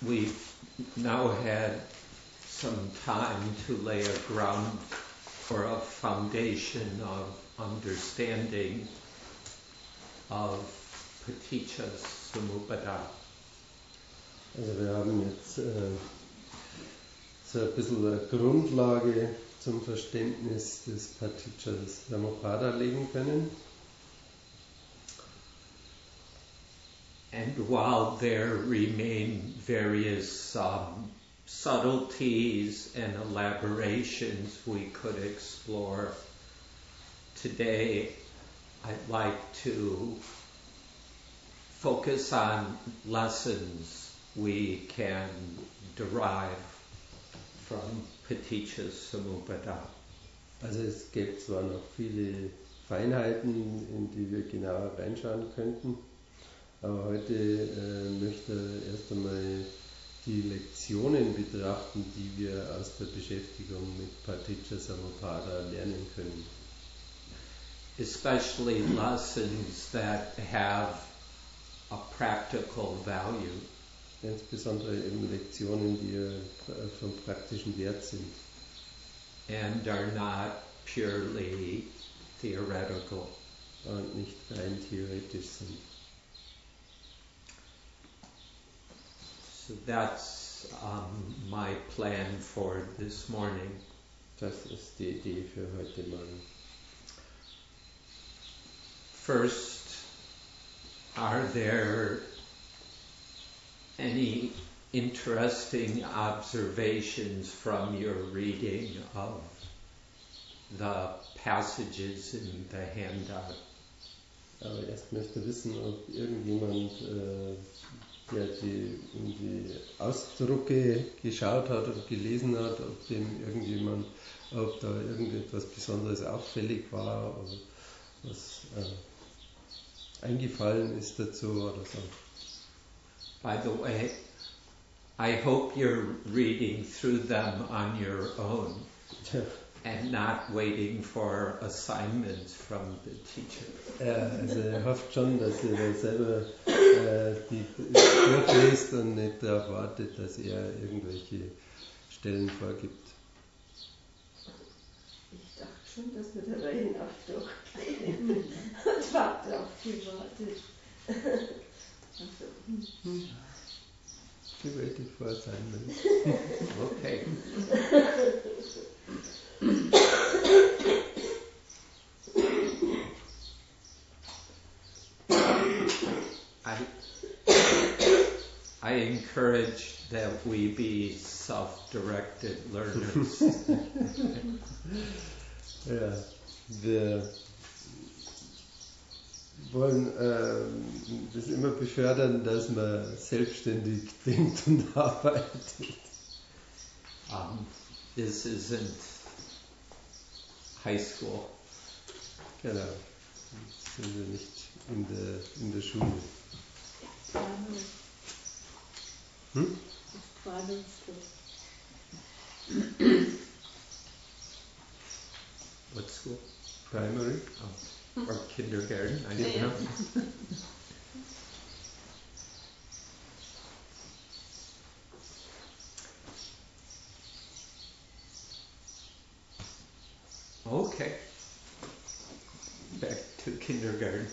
we've now had some time to lay a ground or a foundation of understanding of Paticca Samuppada. Also wir haben jetzt so ein bisschen eine Grundlage zum Verständnis des Paticca Samuppada legen können. And while there remain various subtleties and elaborations we could explore, today I'd like to focus on lessons we can derive from Paticca Samuppada. Also es gibt zwar noch viele Feinheiten, in die wir genauer reinschauen könnten, aber heute möchte ich erst einmal die Lektionen betrachten, die wir aus der Beschäftigung mit Paticca Samuppada lernen können. Especially lessons that have a practical value. Insbesondere eben Lektionen, die von praktischen Wert sind. And are not purely theoretical. Und nicht rein theoretisch sind. So that's my plan for this morning. Das ist die Idee für heute Morgen. First, are there any interesting observations from your reading of the passages in the handout? Aber erst möchte ich wissen, ob irgendjemand, der in die Ausdrucke geschaut hat und gelesen hat, ob da irgendetwas Besonderes auffällig war oder was eingefallen ist dazu oder so. By the way, I hope you're reading through them on your own and not waiting for assignments from the teacher. Ja, also er hofft schon, dass ihr da selber die durchlest und nicht darauf wartet, dass er irgendwelche Stellen vorgibt. Ich dachte schon, dass wir der Reihe nach durchgehen und warte auf die Worte. She waited for assignment. Okay. I encourage that we be self-directed learners. Ja, wir wollen das immer befördern, dass man selbstständig denkt und arbeitet. This isn't high school. Genau, sind wir nicht in der Schule. Primary school. What school? Primary? Oh. Or kindergarten? I don't know. Okay. Back to kindergarten.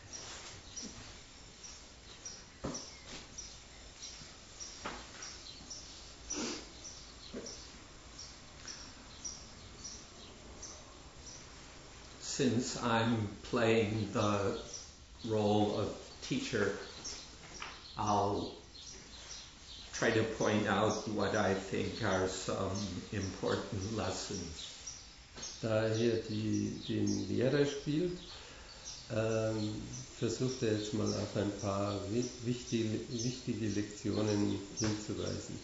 Since I'm playing the role of teacher, I'll try to point out what I think are some important lessons. Da er hier den Lehrer spielt, versucht er jetzt mal auf ein paar wichtige Lektionen hinzuweisen.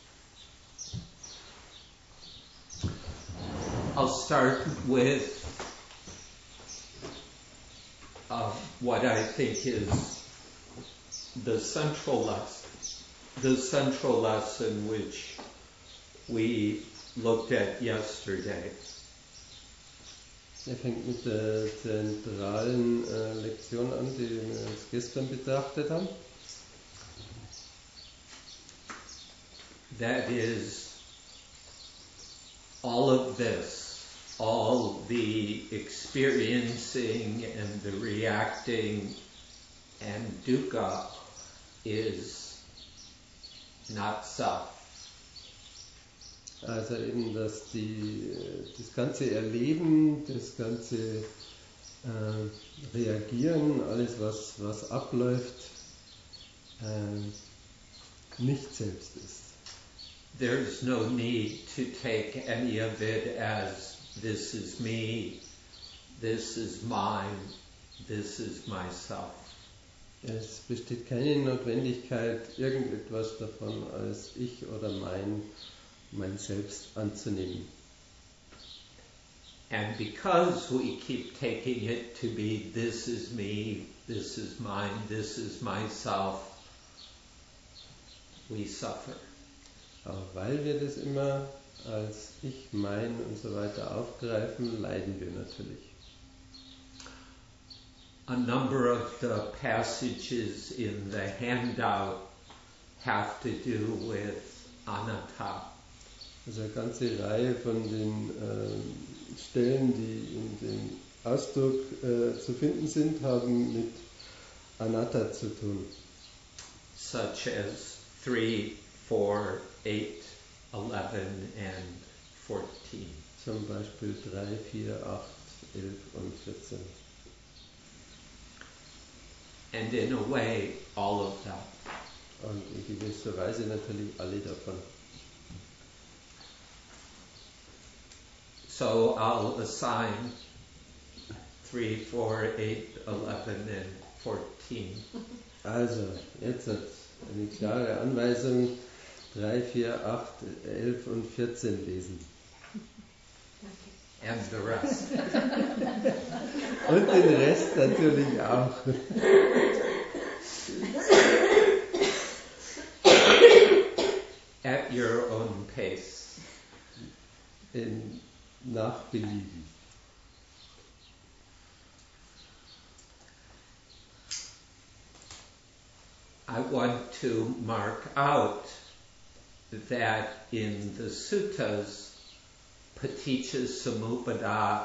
I'll start with what I think is the central lesson which we looked at yesterday. Er fängt mit der zentralen Lektion an, die wir uns gestern betrachtet haben. that is all of this, all the experiencing and the reacting and dukkha is not self. Also eben, dass das ganze Erleben, das ganze Reagieren, alles was abläuft, nicht selbst ist. There's no need to take any of it as this is me, this is mine, this is myself. Es besteht keine Notwendigkeit, irgendetwas davon als ich oder mein Selbst anzunehmen. And because we keep taking it to be this is me, this is mine, this is myself, we suffer. Aber weil wir das immer als ich, mein und so weiter aufgreifen, leiden wir natürlich. A number of the passages in the handout have to do with anatta. Also eine ganze Reihe von den Stellen, die in dem Ausdruck zu finden sind, haben mit Anatta zu tun. Such as 3, 4, 8, 11 and 14. Zum Beispiel 3, 4, 8, 11 und 14. And in a way, all of them. Und in gewisser Weise natürlich alle davon. So I'll assign 3, 4, 8, 11 and 14. Also, jetzt hat eine klare Anweisung, 3, 4, 8, 11 und 14 lesen. And the rest. Und den Rest natürlich auch. At your own pace. Nach Belieben. I want to mark out that in the suttas, Paticca Samuppada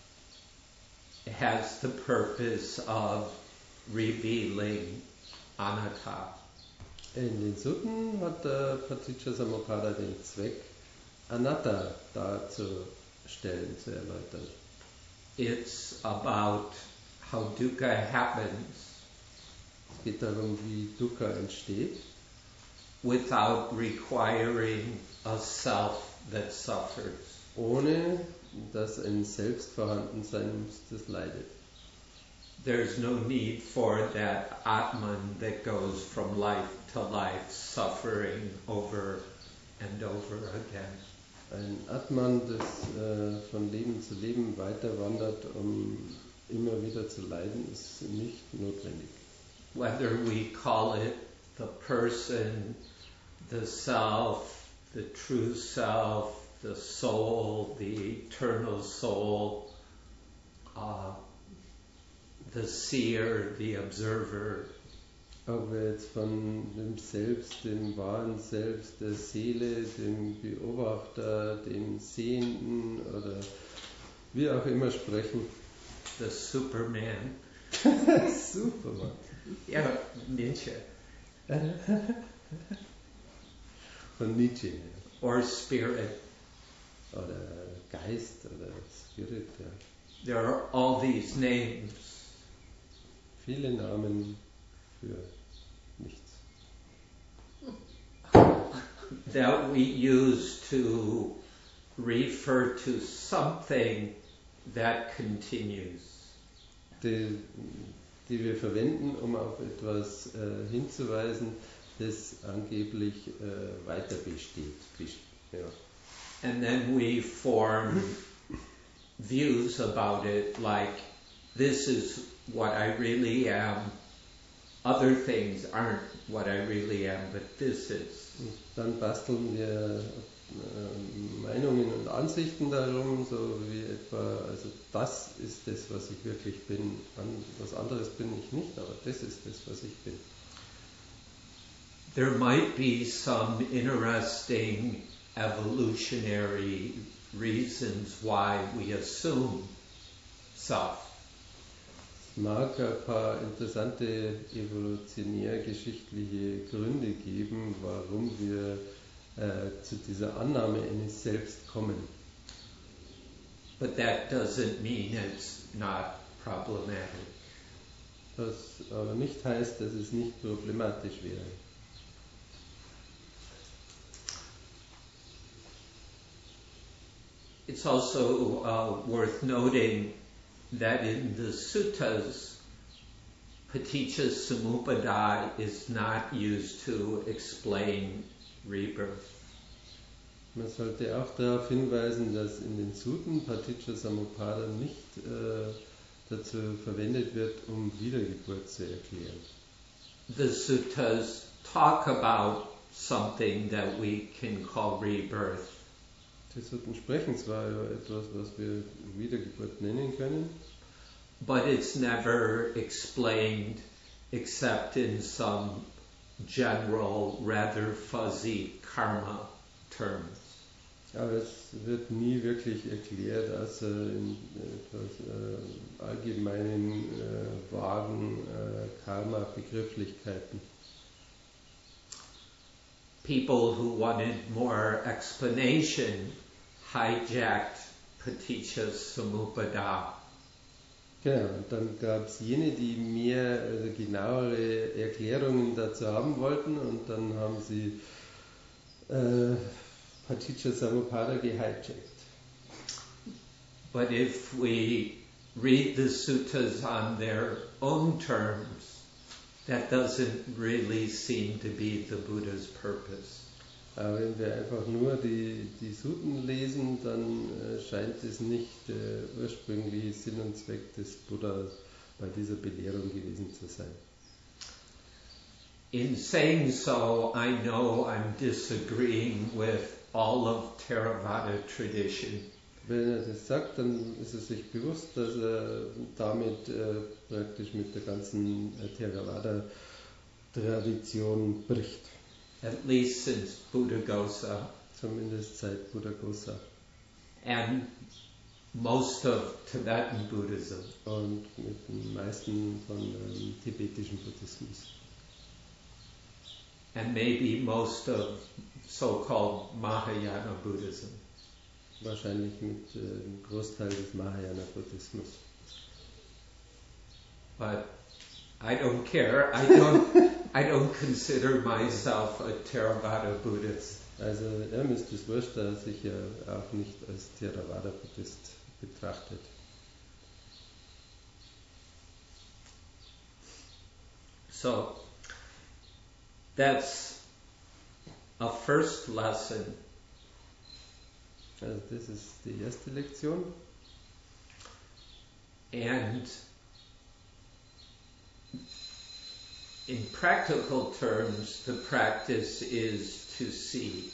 has the purpose of revealing anatta. In den Sutten hat der Paticca Samuppada den Zweck, Anatta darzustellen, zu erläutern. It's about how dukkha happens. Es geht darum, wie Dukkha entsteht, without requiring a self that suffers. ohne dass ein Selbst vorhanden sein muss, das leidet. There's no need for that Atman that goes from life to life, suffering over and over again. Ein Atman, das von Leben zu Leben weiter wandert, um immer wieder zu leiden, ist nicht notwendig. Whether we call it the person, the self, the true self, the soul, the eternal soul, the seer, the observer. Ob wir jetzt von dem Selbst, dem wahren Selbst, der Seele, dem Beobachter, dem Sehenden oder wie auch immer sprechen. The Superman. Superman. Ja, Nietzsche. Von Nietzsche. Or spirit. Oder Geist oder Spirit, ja. There are all these names. Viele Namen für nichts. That we use to refer to something that continues. Die wir verwenden, um auf etwas hinzuweisen, das angeblich weiter besteht. Ja. And then we form views about it like, this is what I really am. Other things aren't what I really am, but this is. Und dann basteln wir Meinungen und Ansichten darum, so wie etwa, also das ist das, was ich wirklich bin, was anderes bin ich nicht, aber das ist das, was ich bin. there might be some interesting evolutionary reasons why we assume self. Es mag ein paar interessante evolutionärgeschichtliche Gründe geben, warum wir zu dieser Annahme eines Selbst kommen. But that doesn't mean it's not problematic. Was aber nicht heißt, dass es nicht problematisch wäre. It's also worth noting that in the suttas, paticca samuppada is not used to explain rebirth. Man sollte auch darauf hinweisen, dass in den Suten Paticca Samuppada nicht dazu verwendet wird, um Wiedergeburt zu erklären. The suttas talk about something that we can call rebirth. Die Suten sprechen zwar über etwas, was wir Wiedergeburt nennen können, but it's never explained except in some general, rather fuzzy karma terms. aber es wird nie wirklich erklärt, außer in etwas allgemeinen, vagen Karma-Begrifflichkeiten. People who wanted more explanation hijacked paticca samuppada. Genau, und dann gab es jene, die mehr, genauere Erklärungen dazu haben wollten, und dann haben sie Paticca Samuppada gehijackt. But if we read the suttas on their own terms, that doesn't really seem to be the Buddha's purpose. Aber wenn wir einfach nur die Suten lesen, dann scheint es nicht der ursprüngliche Sinn und Zweck des Buddhas bei dieser Belehrung gewesen zu sein. In saying so, I know I'm disagreeing with all of Theravada tradition. Wenn er das sagt, dann ist er sich bewusst, dass er damit praktisch mit der ganzen Theravada-Tradition bricht. At least since Buddhaghosa. Zumindest seit Buddhaghosa. And most of Tibetan Buddhism. Und mit den meisten von tibetischen Buddhismus. And maybe most of so-called Mahayana Buddhism. Wahrscheinlich mit dem Großteil des Mahayana-Buddhismus. But I don't care. I don't consider myself a Theravada Buddhist. Also mir ist es wurscht, dass ich ja auch nicht als Theravada-Buddhist betrachtet. So that's a first lesson. Also das ist die erste Lektion. And in practical terms, the practice is to see.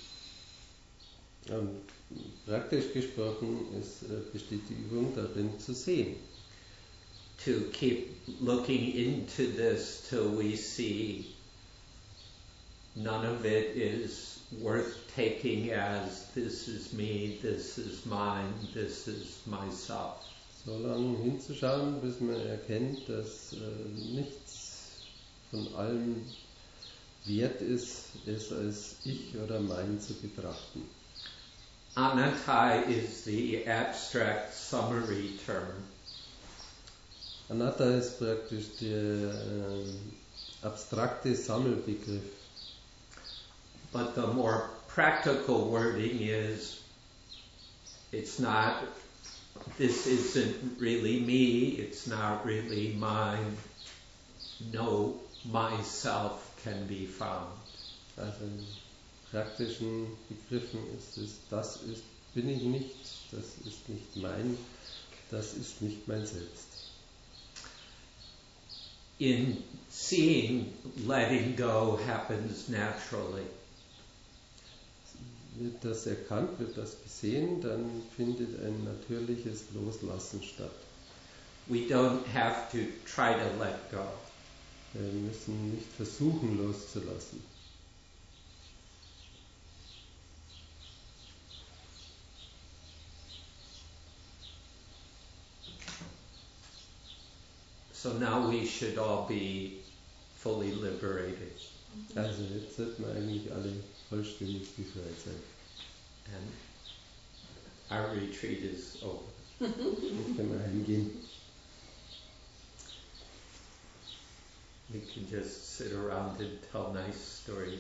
Praktisch gesprochen besteht die Übung darin zu sehen. To keep looking into this till we see none of it is worth taking as this is me, this is mine, this is myself. So lange hinzuschauen, bis man erkennt, dass nichts von allem wert ist, es als ich oder mein zu betrachten. Anatta is the abstract summary term. Anatta ist praktisch der abstrakte Sammelbegriff. But the more practical wording is, it's not, this isn't really me, it's not really mine, no myself can be found. Also in praktischen Begriffen ist es, das ist, bin ich nicht, das ist nicht mein, das ist nicht mein Selbst. In seeing, letting go happens naturally. Wird das erkannt, wird das gesehen, dann findet ein natürliches Loslassen statt. We don't have to try to let go. Wir müssen nicht versuchen loszulassen. So now we should all be fully liberated. Also jetzt sollten wir eigentlich alle vollständig befreit sein. And our retreat is over. Jetzt können wir heimgehen. We can just sit around and tell nice stories.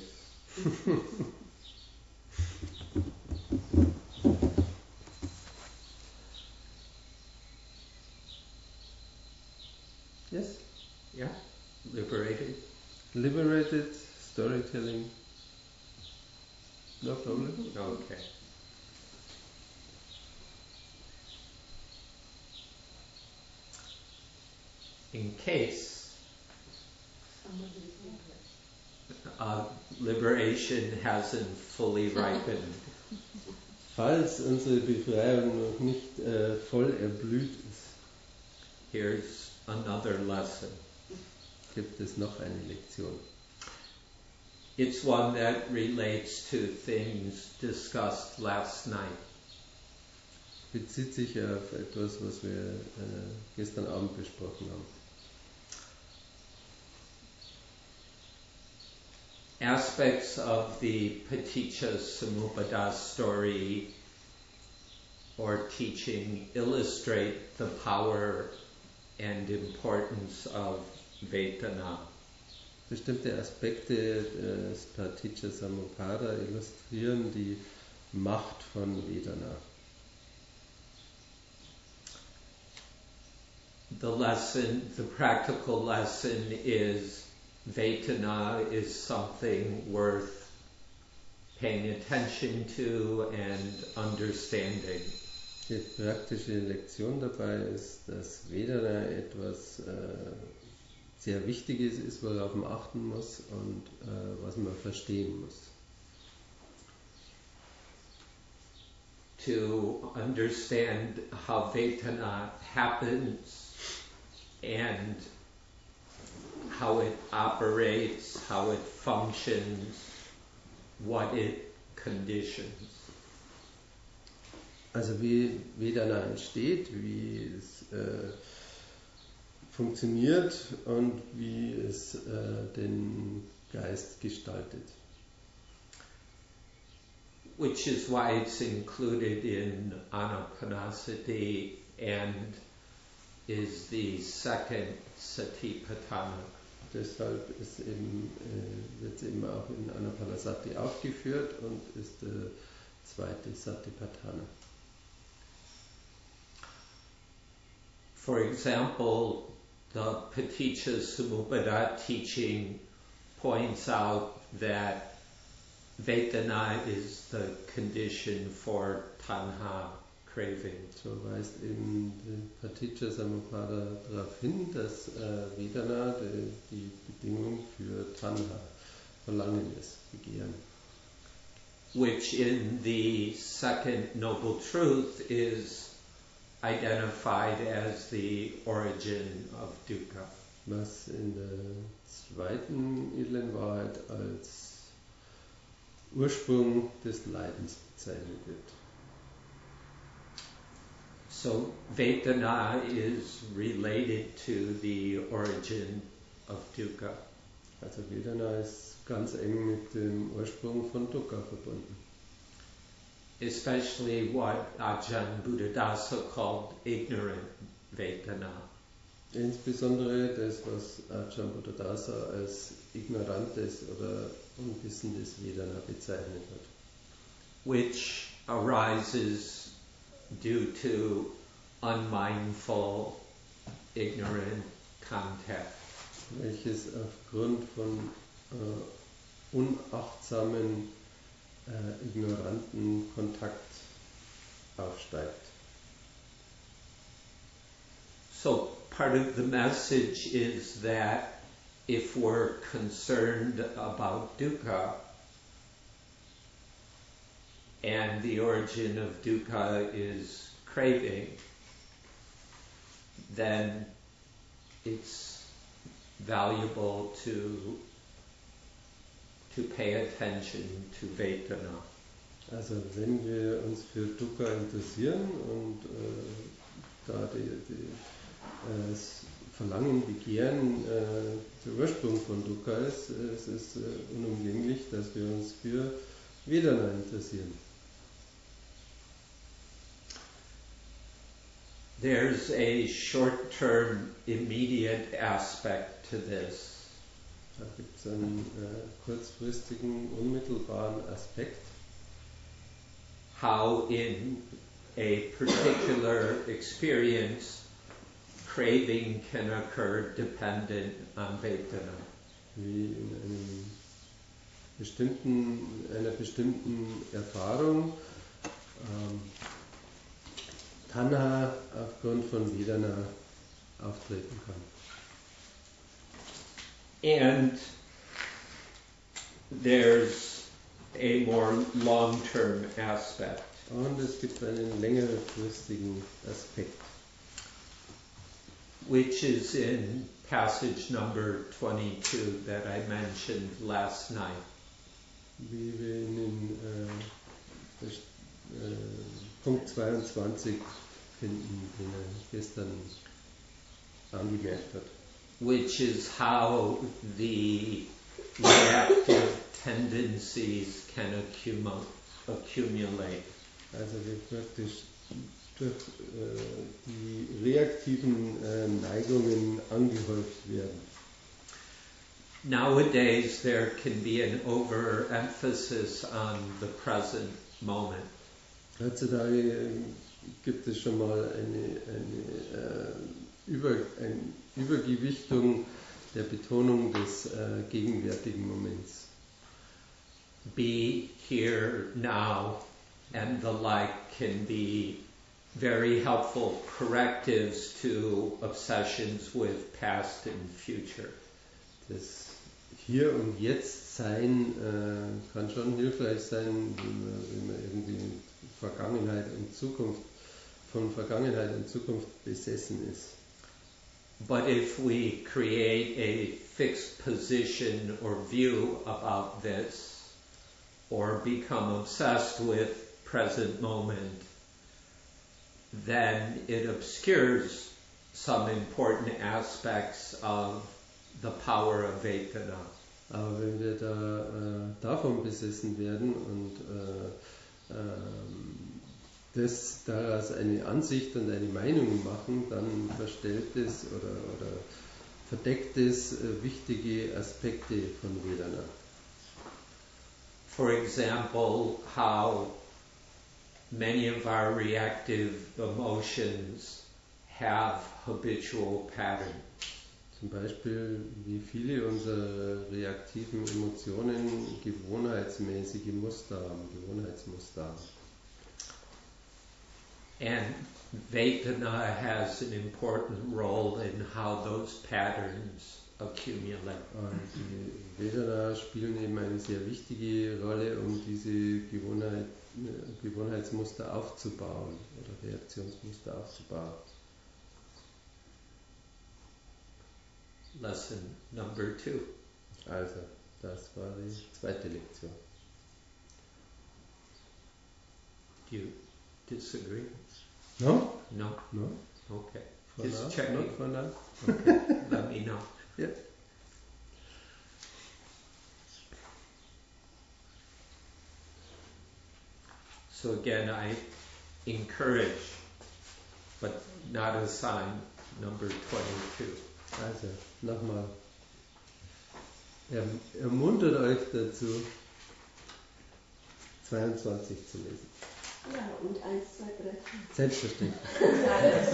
Yes? Yeah? Liberated? Liberated, storytelling. No problem? Okay. In case liberation hasn't fully ripened, Falls unsere Befreiung noch nicht voll erblüht ist, here's another lesson. gibt es noch eine Lektion. It's one that relates to things discussed last night. Bezieht sich auf etwas, was wir gestern Abend besprochen haben. Aspects of the Paticca Samuppada story or teaching illustrate the power and importance of Vedana. Bestimmte Aspekte des Paticca Samuppada illustrieren die Macht von Vedana. The practical lesson is Vedana is something worth paying attention to and understanding. Die praktische Lektion dabei ist, dass Vedana etwas sehr Wichtiges ist, worauf man achten muss und was man verstehen muss. To understand how Vedana happens and how it operates, how it functions, what it conditions. Also wie Vedana entsteht, wie es funktioniert und wie es den Geist gestaltet. Which is why it's included in Anapanasati and is the second Satipatthana. Deshalb wird es eben auch in Anapanasati aufgeführt und ist der zweite Satipatthana. For example, the Paticca Samuppada teaching points out that Vedana is the condition for tanha, craving. So weist eben die Paticca Samuppada darauf hin, dass Vedana die Bedingung für Tanha, Verlangen ist, Begehren. Which in the second noble truth is identified as the origin of dukkha. Was in der zweiten edlen Wahrheit als Ursprung des Leidens bezeichnet wird. So Vedana is related to the origin of dukkha. Also Vedana ist ganz eng mit dem Ursprung von Dukkha verbunden. Especially what Ajahn Buddhadasa called ignorant Vedana. Insbesondere das, was Ajahn Buddhadasa als ignorantes oder unwissendes Vedana bezeichnet hat. Which arises due to unmindful, ignorant contact. Welches aufgrund von unachtsamen, ignoranten Kontakt aufsteigt. So part of the message is that if we're concerned about dukkha, and the origin of dukkha is craving, then it's valuable to pay attention to Vedana. Also wenn wir uns für Dukkha interessieren und da die Verlangen, Begehren der Ursprung von Dukkha ist. Es ist unumgänglich, dass wir uns für Vedana interessieren. There's a short-term, immediate aspect to this. Da gibt es einen kurzfristigen, unmittelbaren Aspekt. How in a particular experience, craving can occur dependent on Vedana. Wie in einer bestimmten Erfahrung Tanha aufgrund von Vedana auftreten kann. And there's a more long-term aspect. Und es gibt einen längerfristigen Aspekt, which is in passage number 22 that I mentioned last night. wie wir ihn in Punkt 22 finden, den gestern angemerkt hat. Which is how the reactive tendencies can accumulate. Also wie praktisch durch die reaktiven Neigungen angehäuft werden. Nowadays there can be an overemphasis on the present moment. Heutzutage gibt es schon mal eine Übergewichtung der Betonung des gegenwärtigen Moments. Be here now and the like can be very helpful correctives to obsessions with past and future. Das Hier und Jetzt sein kann schon hilfreich sein, wenn man irgendwie von Vergangenheit und Zukunft besessen ist. But if we create a fixed position or view about this, or become obsessed with present moment, then it obscures some important aspects of the power of Vedana. Aber wenn wir davon besessen werden und daraus eine Ansicht und eine Meinung machen, dann verstellt es oder verdeckt es wichtige Aspekte von Vedana. For example, how many of our reactive emotions have habitual patterns. Zum Beispiel, wie viele unserer reaktiven Emotionen gewohnheitsmäßige Muster haben, Gewohnheitsmuster haben. And Vedana has an important role in how those patterns accumulate. Und die Vedana spielen eben eine sehr wichtige Rolle, um diese Gewohnheitsmuster aufzubauen oder Reaktionsmuster aufzubauen. Lesson number 2. Also, das war die zweite Lektion. Do you disagree? No? No? No? Okay. For Just now? checking. Not for now? Okay. Let me know. Yeah. So again, I encourage, but not assign, number 22. Also, nochmal. Ermuntert euch dazu, 22 zu lesen. Ja, und 1, 2, 3. Selbstverständlich. Alles.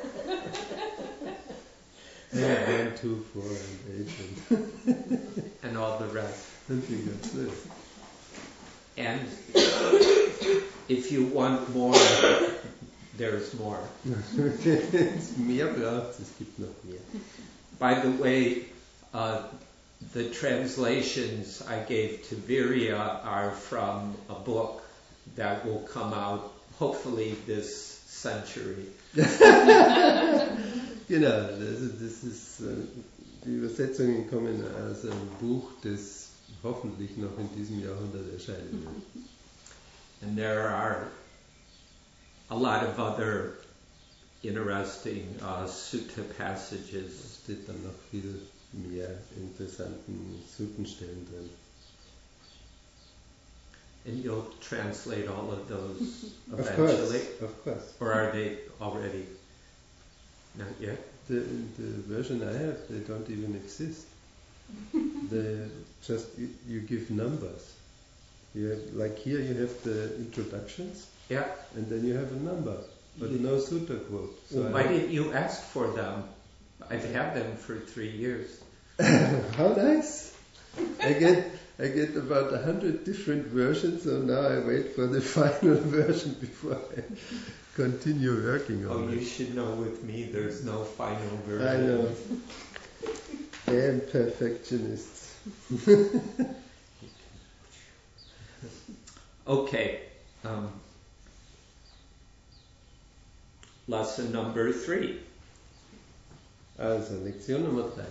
1, 2, 4 and 8 And all the rest. und die ganze List. And if you want more, there's more. Mehr braucht es gibt noch mehr. By the way, the translations I gave to Virya are from a book that will come out hopefully this century. Genau, also das ist, die Übersetzungen kommen aus einem Buch, das hoffentlich noch in diesem Jahrhundert erscheinen wird. And there are a lot of other interesting sutta passages. Da steht dann noch viel mehr interessanten Suttenstellen drin. And you'll translate all of those Of eventually? course. Or are they already? Not yet? The version I have, they don't even exist. You give numbers. You have, like here you have the introductions, Yeah. and then you have a number, but no sutta quote. So Why didn't you ask for them? I've had them for 3 years. How nice! I get about 100 different versions, so now I wait for the final version before I continue working on it. You should know with me there's no final version. I know. I am perfectionists. Okay. Lesson number 3. Also, Lektion Nummer 3.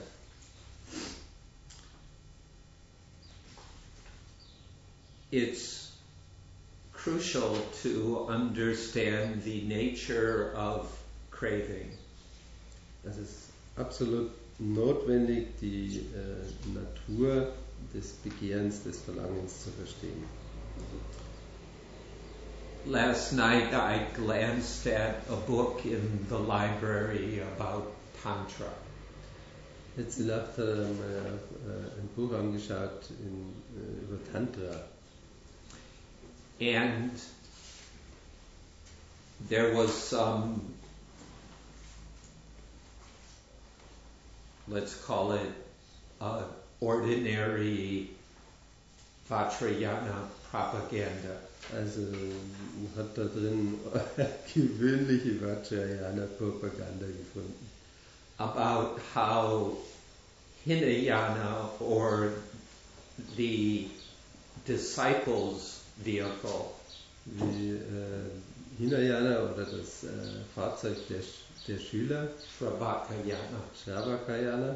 It's crucial to understand the nature of craving. Es ist absolut notwendig, die Natur des Begehrens, des Verlangens zu verstehen. Last night I glanced at a book in the library about Tantra. Letzte Nacht habe ich mir ein Buch angeschaut über Tantra. And there was some, let's call it, ordinary Vajrayana propaganda. Also hat da drin gewöhnliche Vajrayana-Propaganda gefunden. About how Hinayana, or the disciples' vehicle, Wie Hinayana oder das Fahrzeug der Schüler, Shravakayana,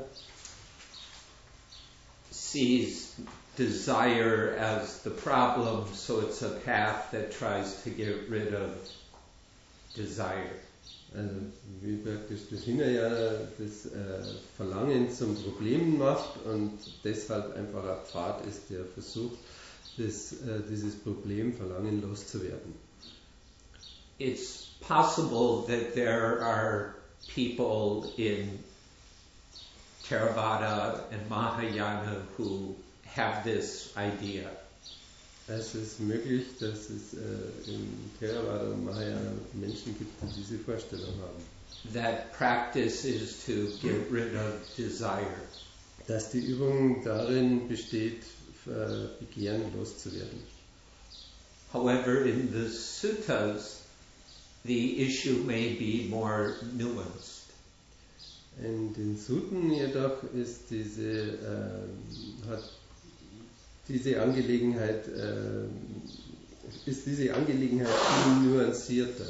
sees desire as the problem, so it's a path that tries to get rid of desire. Also wie praktisch das Hinayana das Verlangen zum Problem macht und deshalb einfach ein Pfad ist, der versucht, dieses Problem Verlangen loszuwerden. It's possible that there are people in Theravada and Mahayana who have this idea. Es ist möglich, dass es in Theravada und Mahayana Menschen gibt, die diese Vorstellung haben. That practice is to get rid of desire. Dass die Übung darin besteht, Begehren loszuwerden. However, in the suttas, the issue may be more nuanced. In den Sutten jedoch ist diese Angelegenheit viel nuancierter.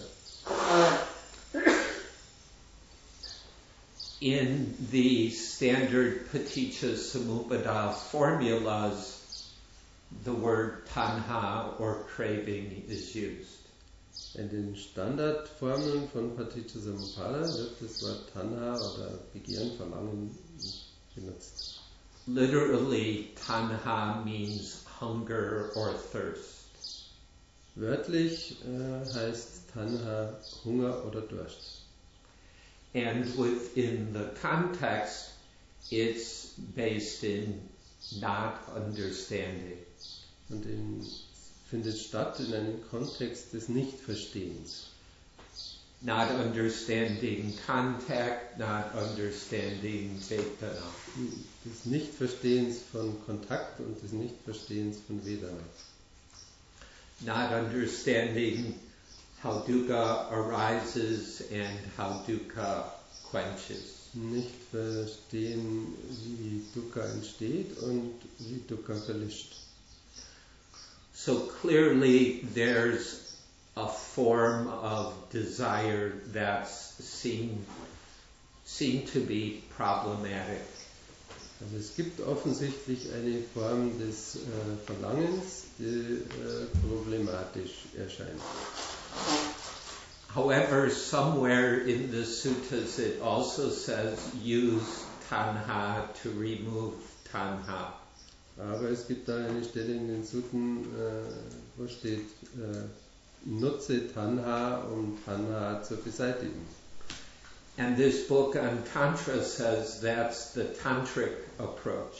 In the standard Paticca Samuppada formulas, the word tanha or craving is used. In den Standardformeln von Paticca Samuppada wird das Wort Tanha oder Begehren, Verlangen benutzt. Literally, tanha means hunger or thirst. Wörtlich heißt Tanha Hunger oder Durst. And within the context, it's based in not understanding. Und findet statt in einem Kontext des Nichtverstehens. Not understanding contact, not understanding Vedana. Des Nichtverstehens von Kontakt und des Nichtverstehens von Vedana. Not understanding how dukkha arises and how dukkha quenches. Nicht verstehen, wie Dukkha entsteht und wie Dukkha verlischt. So clearly there's a form of desire that's seen to be problematic. Also es gibt offensichtlich eine Form des Verlangens, die problematisch erscheint. However, somewhere in the suttas it also says use tanha to remove tanha. Aber es gibt da eine Stelle in den Sutten, wo steht, nutze Tanha, um Tanha zu beseitigen. And this book on Tantra says that's the tantric approach.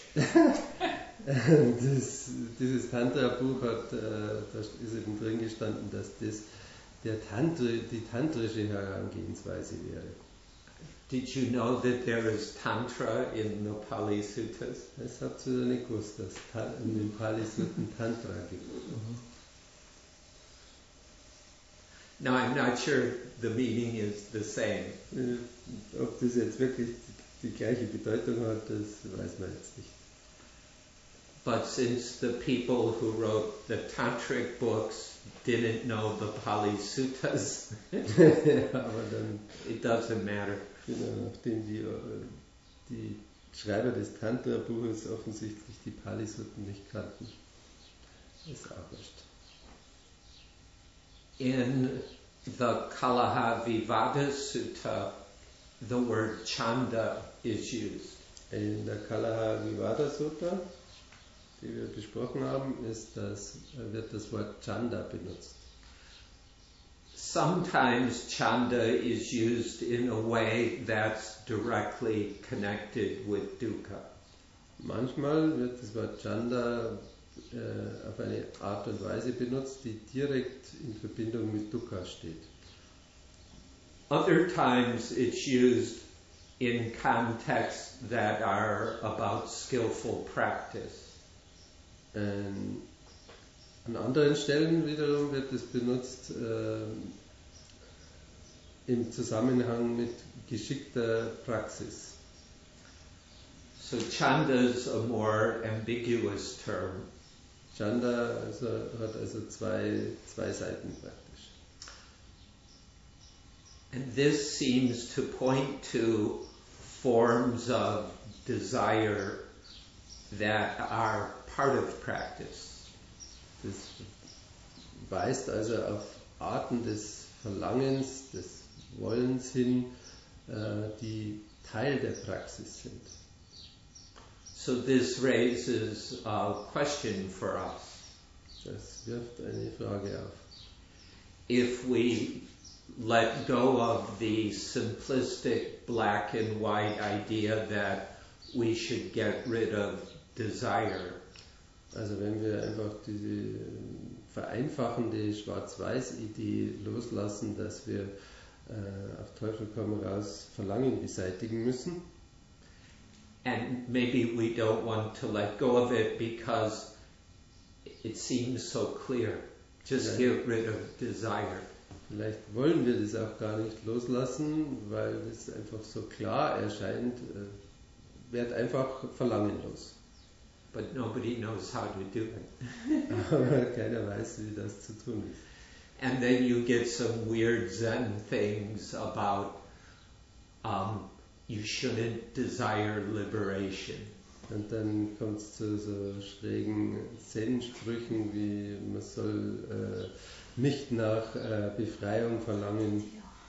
Dieses Tantra-Buch da ist eben drin gestanden, dass das die tantrische Herangehensweise wäre. Did you know that there is Tantra in the Pali Suttas? Das habt ihr nicht gewusst, dass es in den Pali Sutten Tantra gibt. Now, I'm not sure the meaning is the same. Ob das jetzt wirklich die gleiche Bedeutung hat, das weiß man jetzt nicht. But since the people who wrote the Tantric books didn't know the Pali Suttas, Aber dann, it doesn't matter. genau, nachdem die Schreiber des Tantra-Buches offensichtlich die Pali Sutten nicht kannten, ist auch wurscht. In the Kalaha Vivada Sutta, the word chanda is used. In der Kalaha Vivada Sutta, die wir besprochen haben, wird das Wort Chanda benutzt. Sometimes chanda is used in a way that's directly connected with dukkha. Manchmal wird das Wort Chanda auf eine Art und Weise benutzt, die direkt in Verbindung mit Dukkha steht. Other times it's used in contexts that are about skillful practice. An anderen Stellen wiederum wird es benutzt im Zusammenhang mit geschickter Praxis. So chanda is a more ambiguous term. Chanda hat also zwei Seiten praktisch. And this seems to point to forms of desire that are part of practice. Das weist also auf Arten des Verlangens, des Wollens hin, die Teil der Praxis sind. So this raises a question for us. Das wirft eine Frage auf. If we let go of the simplistic black and white idea that we should get rid of desire, Also wenn wir einfach diese vereinfachende Schwarz-Weiß-Idee loslassen, dass wir auf Teufel komm raus Verlangen beseitigen müssen, and maybe we don't want to let go of it because it seems so clear. Just get rid of desire. vielleicht wollen wir das auch gar nicht loslassen, weil es einfach so klar erscheint, werd einfach verlangenlos. But nobody knows how to do it. Aber keiner weiß, wie das zu tun ist. And then you get some weird Zen things about you shouldn't desire liberation. Und dann kommt es zu so schrägen Zen-Sprüchen wie man soll nicht nach Befreiung verlangen.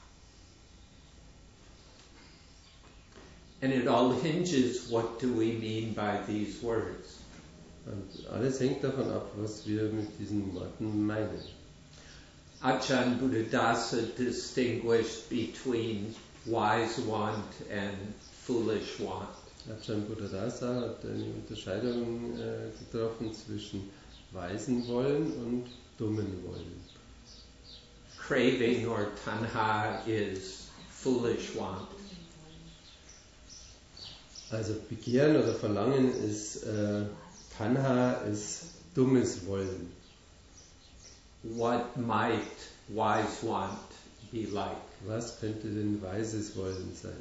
And it all hinges, what do we mean by these words? Und alles hängt davon ab, was wir mit diesen Worten meinen. Ajahn Buddhadasa distinguished between wise want and foolish want. Ajahn Buddhadasa hat eine Unterscheidung getroffen zwischen weisen Wollen und dummen Wollen. Craving or tanha is foolish want. Also Begehren oder Verlangen ist Tanha, ist dummes Wollen. What might wise want be like? Was könnte denn weises Wollen sein?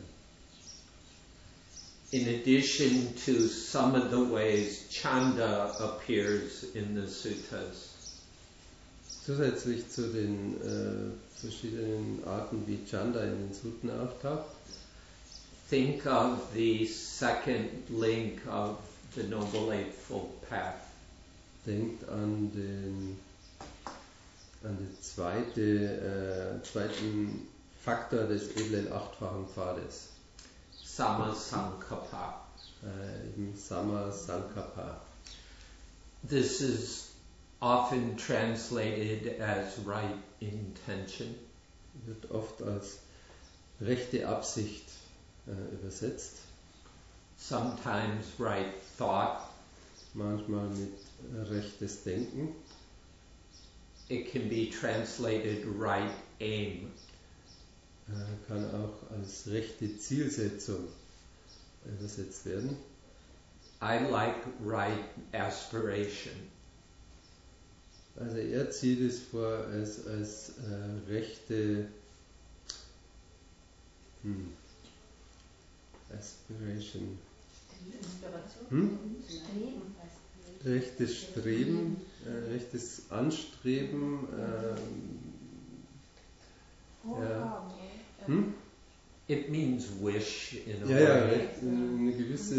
In addition to some of the ways chanda appears in the suttas, Zusätzlich zu den verschiedenen Arten, wie Chanda in den Sutten auftaucht, think of the second link of the Noble Eightfold Path. denkt an den an den zweiten Faktor des edlen achtfachen Pfades. Sama Sankappa. Eben Sama Sankappa. This is often translated as right intention. Wird oft als rechte Absicht übersetzt. Sometimes right thought. Manchmal mit rechtes Denken. It can be translated right aim. Kann auch als rechte Zielsetzung übersetzt werden. I like right aspiration. Also er zieht es vor als rechte Aspiration. Rechtes Streben, rechtes Anstreben. Ja. It means wish in a Ja, way. eine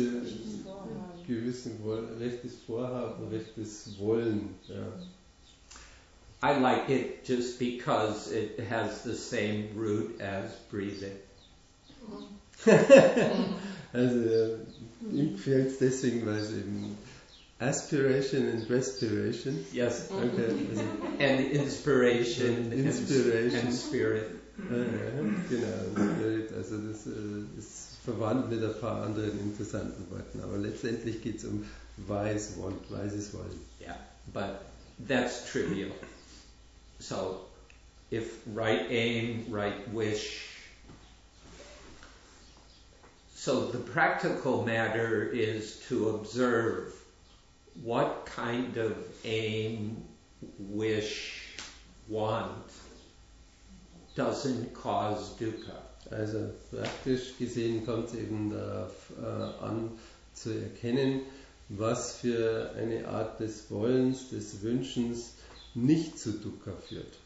rechtes Vorhaben, rechtes Wollen. Ja. I like it just because it has the same root as breathing. Also ihm gefällt es deswegen, weil es eben Aspiration and Respiration. Yes. Okay. Also, And inspiration, Inspiration. And spirit. Genau, Spirit. Also das ist verwandt mit ein paar anderen interessanten Worten. Aber letztendlich geht es um weises Wollen. Yeah, but that's trivial. So, if right aim, right wish. So the practical matter is to observe what kind of aim, wish, want doesn't cause dukkha. Also praktisch gesehen kommt es eben darauf an zu erkennen, was für eine Art des Wollens, des Wünschens nicht zu Dukkha führt.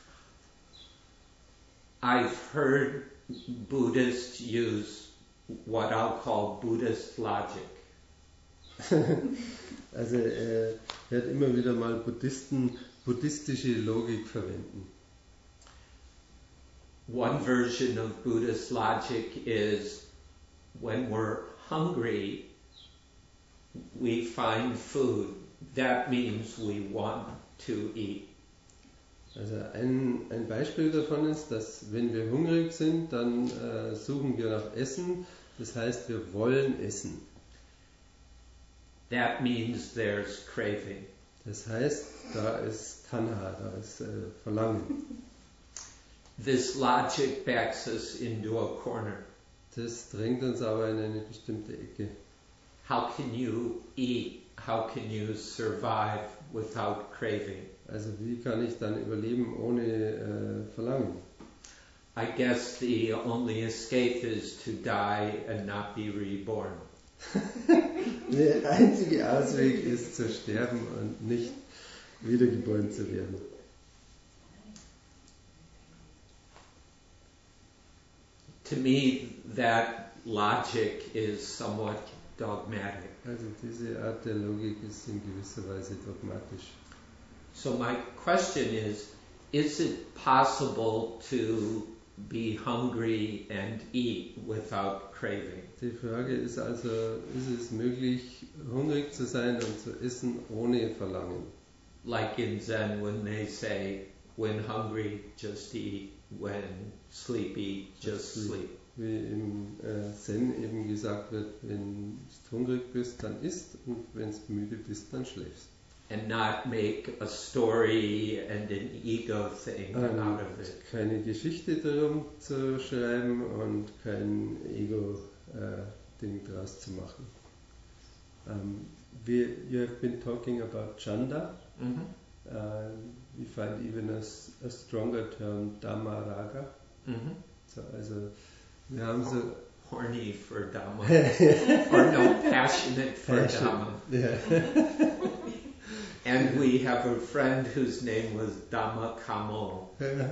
I've heard Buddhists use what I'll call Buddhist logic. Also er hört immer wieder mal buddhistische Logik verwenden. One version of Buddhist logic is when we're hungry, we find food. That means we want to eat. Also ein Beispiel davon ist, dass wenn wir hungrig sind, dann suchen wir nach Essen. Das heißt, wir wollen essen. That means there's craving. Das heißt, da ist Tanha, da ist Verlangen. This logic backs us into a corner. Das drängt uns aber in eine bestimmte Ecke. How can you eat? How can you survive without craving? Also wie kann ich dann überleben ohne Verlangen? I guess the only escape is to die and not be reborn. Der einzige Ausweg ist zu sterben und nicht wiedergeboren zu werden. To me, that logic is somewhat dogmatic. Also diese Art der Logik ist in gewisser Weise dogmatisch. So my question is it possible to be hungry and eat without craving? Die Frage ist also, ist es möglich, hungrig zu sein und zu essen ohne Verlangen? Like in Zen when they say, when hungry, just eat. When sleepy, just sleep. Wie im Zen eben gesagt wird, wenn du hungrig bist, dann isst und wenn du müde bist, dann schläfst. And not make a story and an ego thing out of it. Keine Geschichte darum zu schreiben und kein Ego-Ding draus zu machen. You have been talking about Chanda. Mm-hmm. We find even a stronger term, Dhamma Raga. Mm-hmm. So, also, wir haben so horny for Dhamma, or no, passionate for Dhamma. Yeah. And we have a friend whose name was Dhamma Kamo,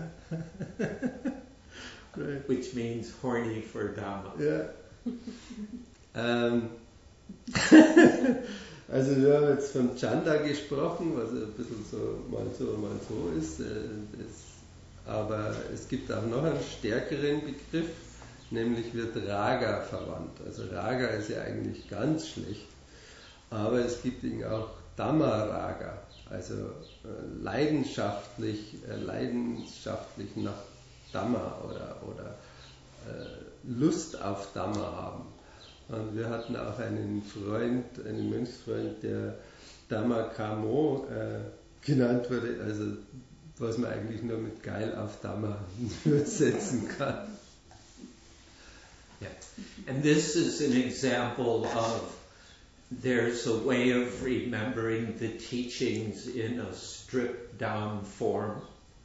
Right. which means horny for Dhamma. Yeah. Also wir haben jetzt von Chanda gesprochen, was ein bisschen mal so ist. Aber es gibt auch noch einen stärkeren Begriff, nämlich wird Raga verwandt. Also Raga ist ja eigentlich ganz schlecht, aber es gibt eben auch Dhamma-Raga, also leidenschaftlich nach Dhamma oder Lust auf Dhamma haben. Und wir hatten auch einen Mönchsfreund, der Dhamma Kamo genannt wurde, also was man eigentlich nur mit geil auf Dhamma übersetzen kann. Yeah. And this is an example of there's a way of remembering the teachings in a stripped down form,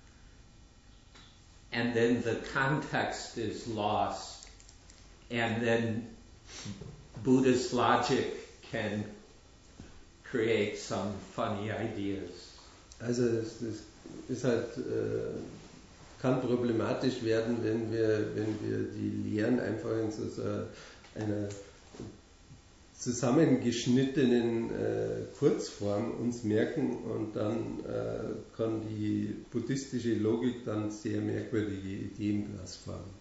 and then the context is lost, and then Buddhist logic can create some funny ideas. Also das ist halt, kann problematisch werden, wenn wir die Lehren einfach in so einer zusammengeschnittenen Kurzform uns merken und dann kann die buddhistische Logik dann sehr merkwürdige Ideen ausfahren.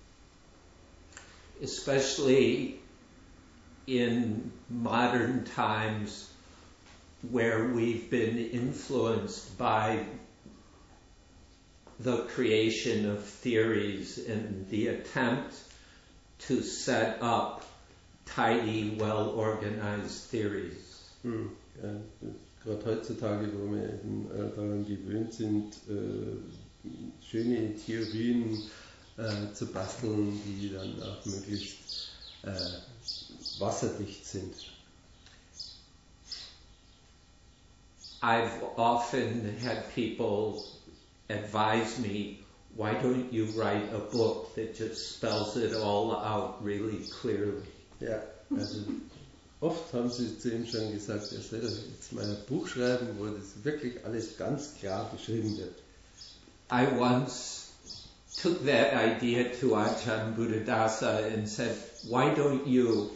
Especially in modern times where we've been influenced by the creation of theories and the attempt to set up tidy, well-organized theories. Ja, gerade heutzutage, wo wir eben daran gewöhnt sind, schöne Theorien zu basteln, die dann auch möglichst wasserdicht sind. I've often had people advise me, why don't you write a book that just spells it all out really clearly? Ja, also oft haben sie zu ihm schon gesagt, er soll jetzt mal ein Buch schreiben, wo das wirklich alles ganz klar beschrieben wird. I once took that idea to Ajahn Buddhadasa and said, why don't you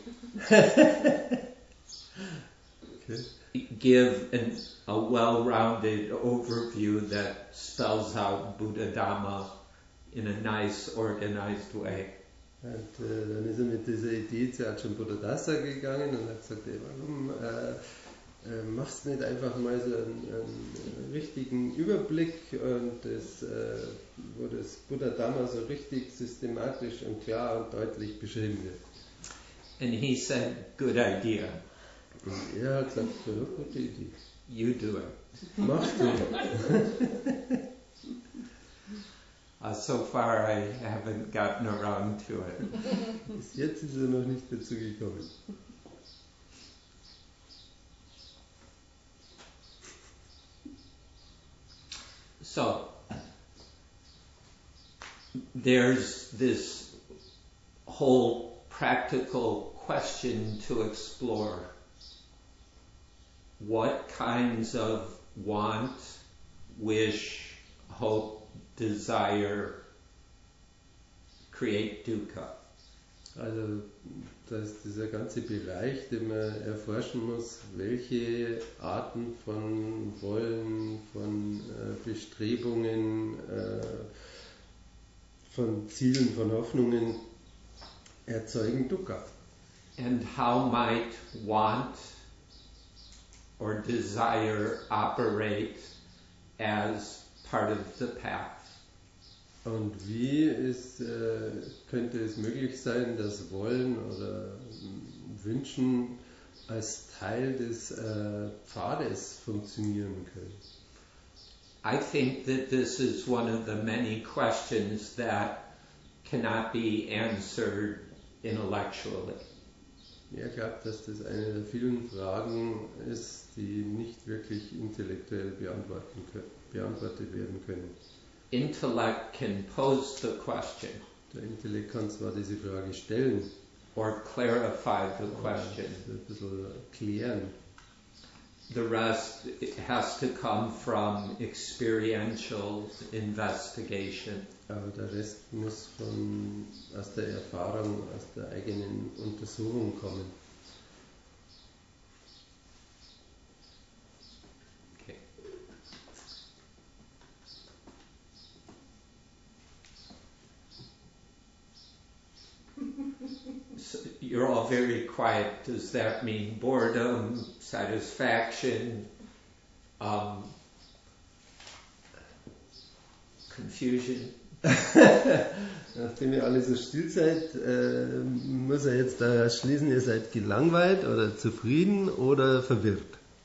give a well-rounded overview that spells out Buddha Dhamma in a nice, organized way? Und dann ist er mit dieser Idee zu Ajahn Buddhadasa gegangen und hat gesagt, warum machst du nicht einfach mal so einen richtigen Überblick und wo das Buddha Dhamma so richtig systematisch und klar und deutlich beschrieben wird. And he said, good idea. Und er hat gesagt, ja, gute Idee. You do it. Mach du. So far I haven't gotten around to it. Bis jetzt ist er noch nicht dazu gekommen. So, there's this whole practical question to explore. What kinds of want, wish, hope, desire create dukkha? Also das ist dieser ganze Bereich, den man erforschen muss, welche Arten von Wollen, von Bestrebungen, von Zielen, von Hoffnungen erzeugen Dukkha. And how might want or desire operate as part of the path? Und wie könnte es möglich sein, dass Wollen oder Wünschen als Teil des Pfades funktionieren können? I think that this is one of the many questions that cannot be answered intellectually. Ich glaube, dass das eine der vielen Fragen ist, die nicht wirklich intellektuell beantwortet werden können. Intellect can pose the question. Der Intellekt kann zwar diese Frage stellen, or clarify the question. Ein bisschen klären. The rest has to come from experiential investigation. Aber der Rest muss aus der Erfahrung, aus der eigenen Untersuchung kommen. you're all very quiet. Does that mean boredom, satisfaction, confusion? Nachdem ihr alle so still seid, muss er jetzt daraus schließen, ihr seid gelangweilt oder zufrieden oder verwirrt.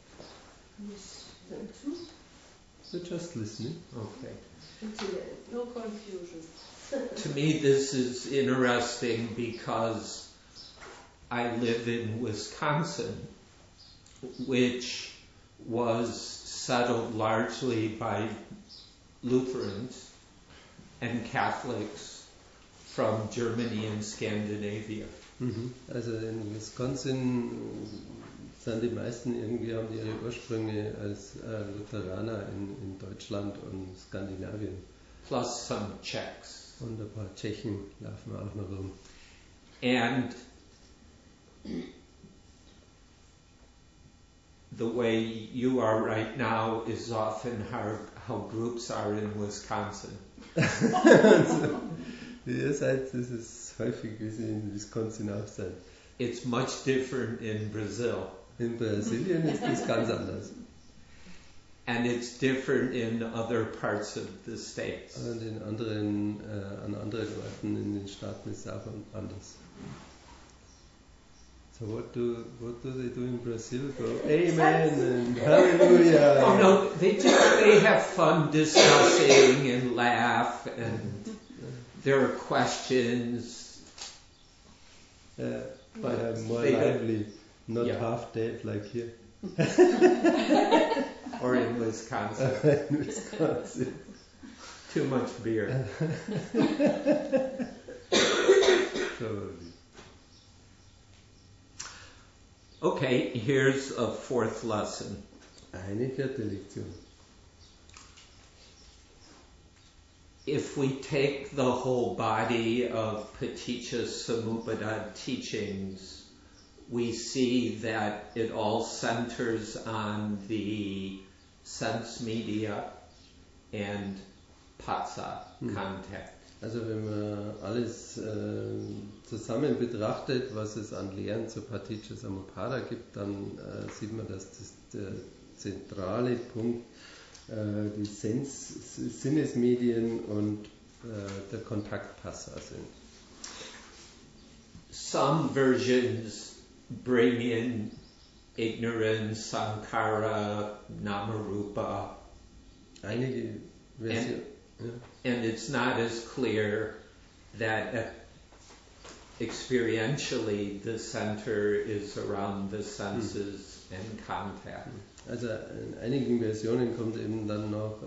So just listening. Okay. No confusion. To me, this is interesting because I live in Wisconsin, which was settled largely by Lutherans and Catholics from Germany and Scandinavia. Also in Wisconsin sind die meisten irgendwie, haben ihre Ursprünge als Lutheraner in Deutschland und Skandinavien. Plus some Czechs. Und ein paar Tschechen laufen auch noch rum. And the way you are right now is often how groups are in Wisconsin. Wie ihr seid, das ist häufig, wie sie in Wisconsin auch seid. It's much different in Brazil. In Brasilien ist das ganz anders. And it's different in other parts of the States. Und an anderen Orten in den Staaten ist es auch anders. So what do they do in Brazil? Go amen and hallelujah. Oh no, they have fun discussing and laugh, and there are questions. More lively, not half dead like here. Or in Wisconsin. In Wisconsin. Too much beer. Probably. Okay, here's a fourth lesson. Eine vierte Lektion. If we take the whole body of Paticca Samuppada teachings, we see that it all centers on the sense media and Phassa contact. Also wenn man alles zusammen betrachtet, was es an Lehren zu Paticca Samuppada gibt, dann sieht man, dass der zentrale Punkt die Sinnesmedien und der Kontakt Phassa sind. Some versions bring in ignorance, sankhara, namarupa. Einige Versionen. And it's not as clear that experientially the center is around the senses and contact. Also in einigen Versionen kommt eben dann noch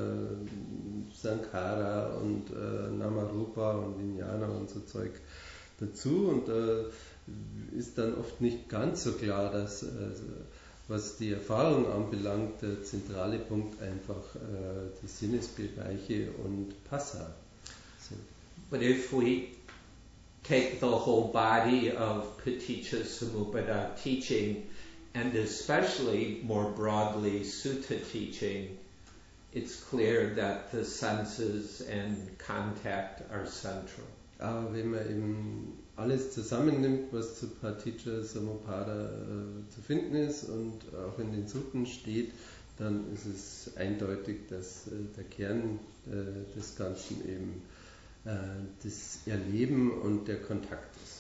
Sankhara und Namarupa und Vijnana und so Zeug dazu, und ist dann oft nicht ganz so klar, dass was die Erfahrung anbelangt, der zentrale Punkt einfach die Sinnesbereiche und Phassa sind. But if we take the whole body of Paticca Samuppada teaching, and especially more broadly Sutta teaching, it's clear that the senses and contact are central. Aber wenn man eben alles zusammennimmt, was zu Paticca Samuppada zu finden ist und auch in den Suten steht, dann ist es eindeutig, dass der Kern des Ganzen eben das Erleben und der Kontakt ist.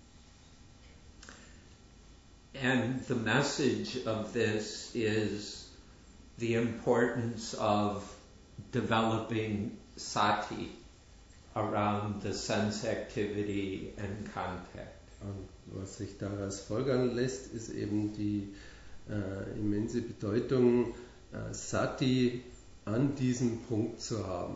And the message of this is the importance of developing sati around the sense activity and contact. Und was sich daraus folgern lässt, ist eben die immense Bedeutung, Sati an diesem Punkt zu haben.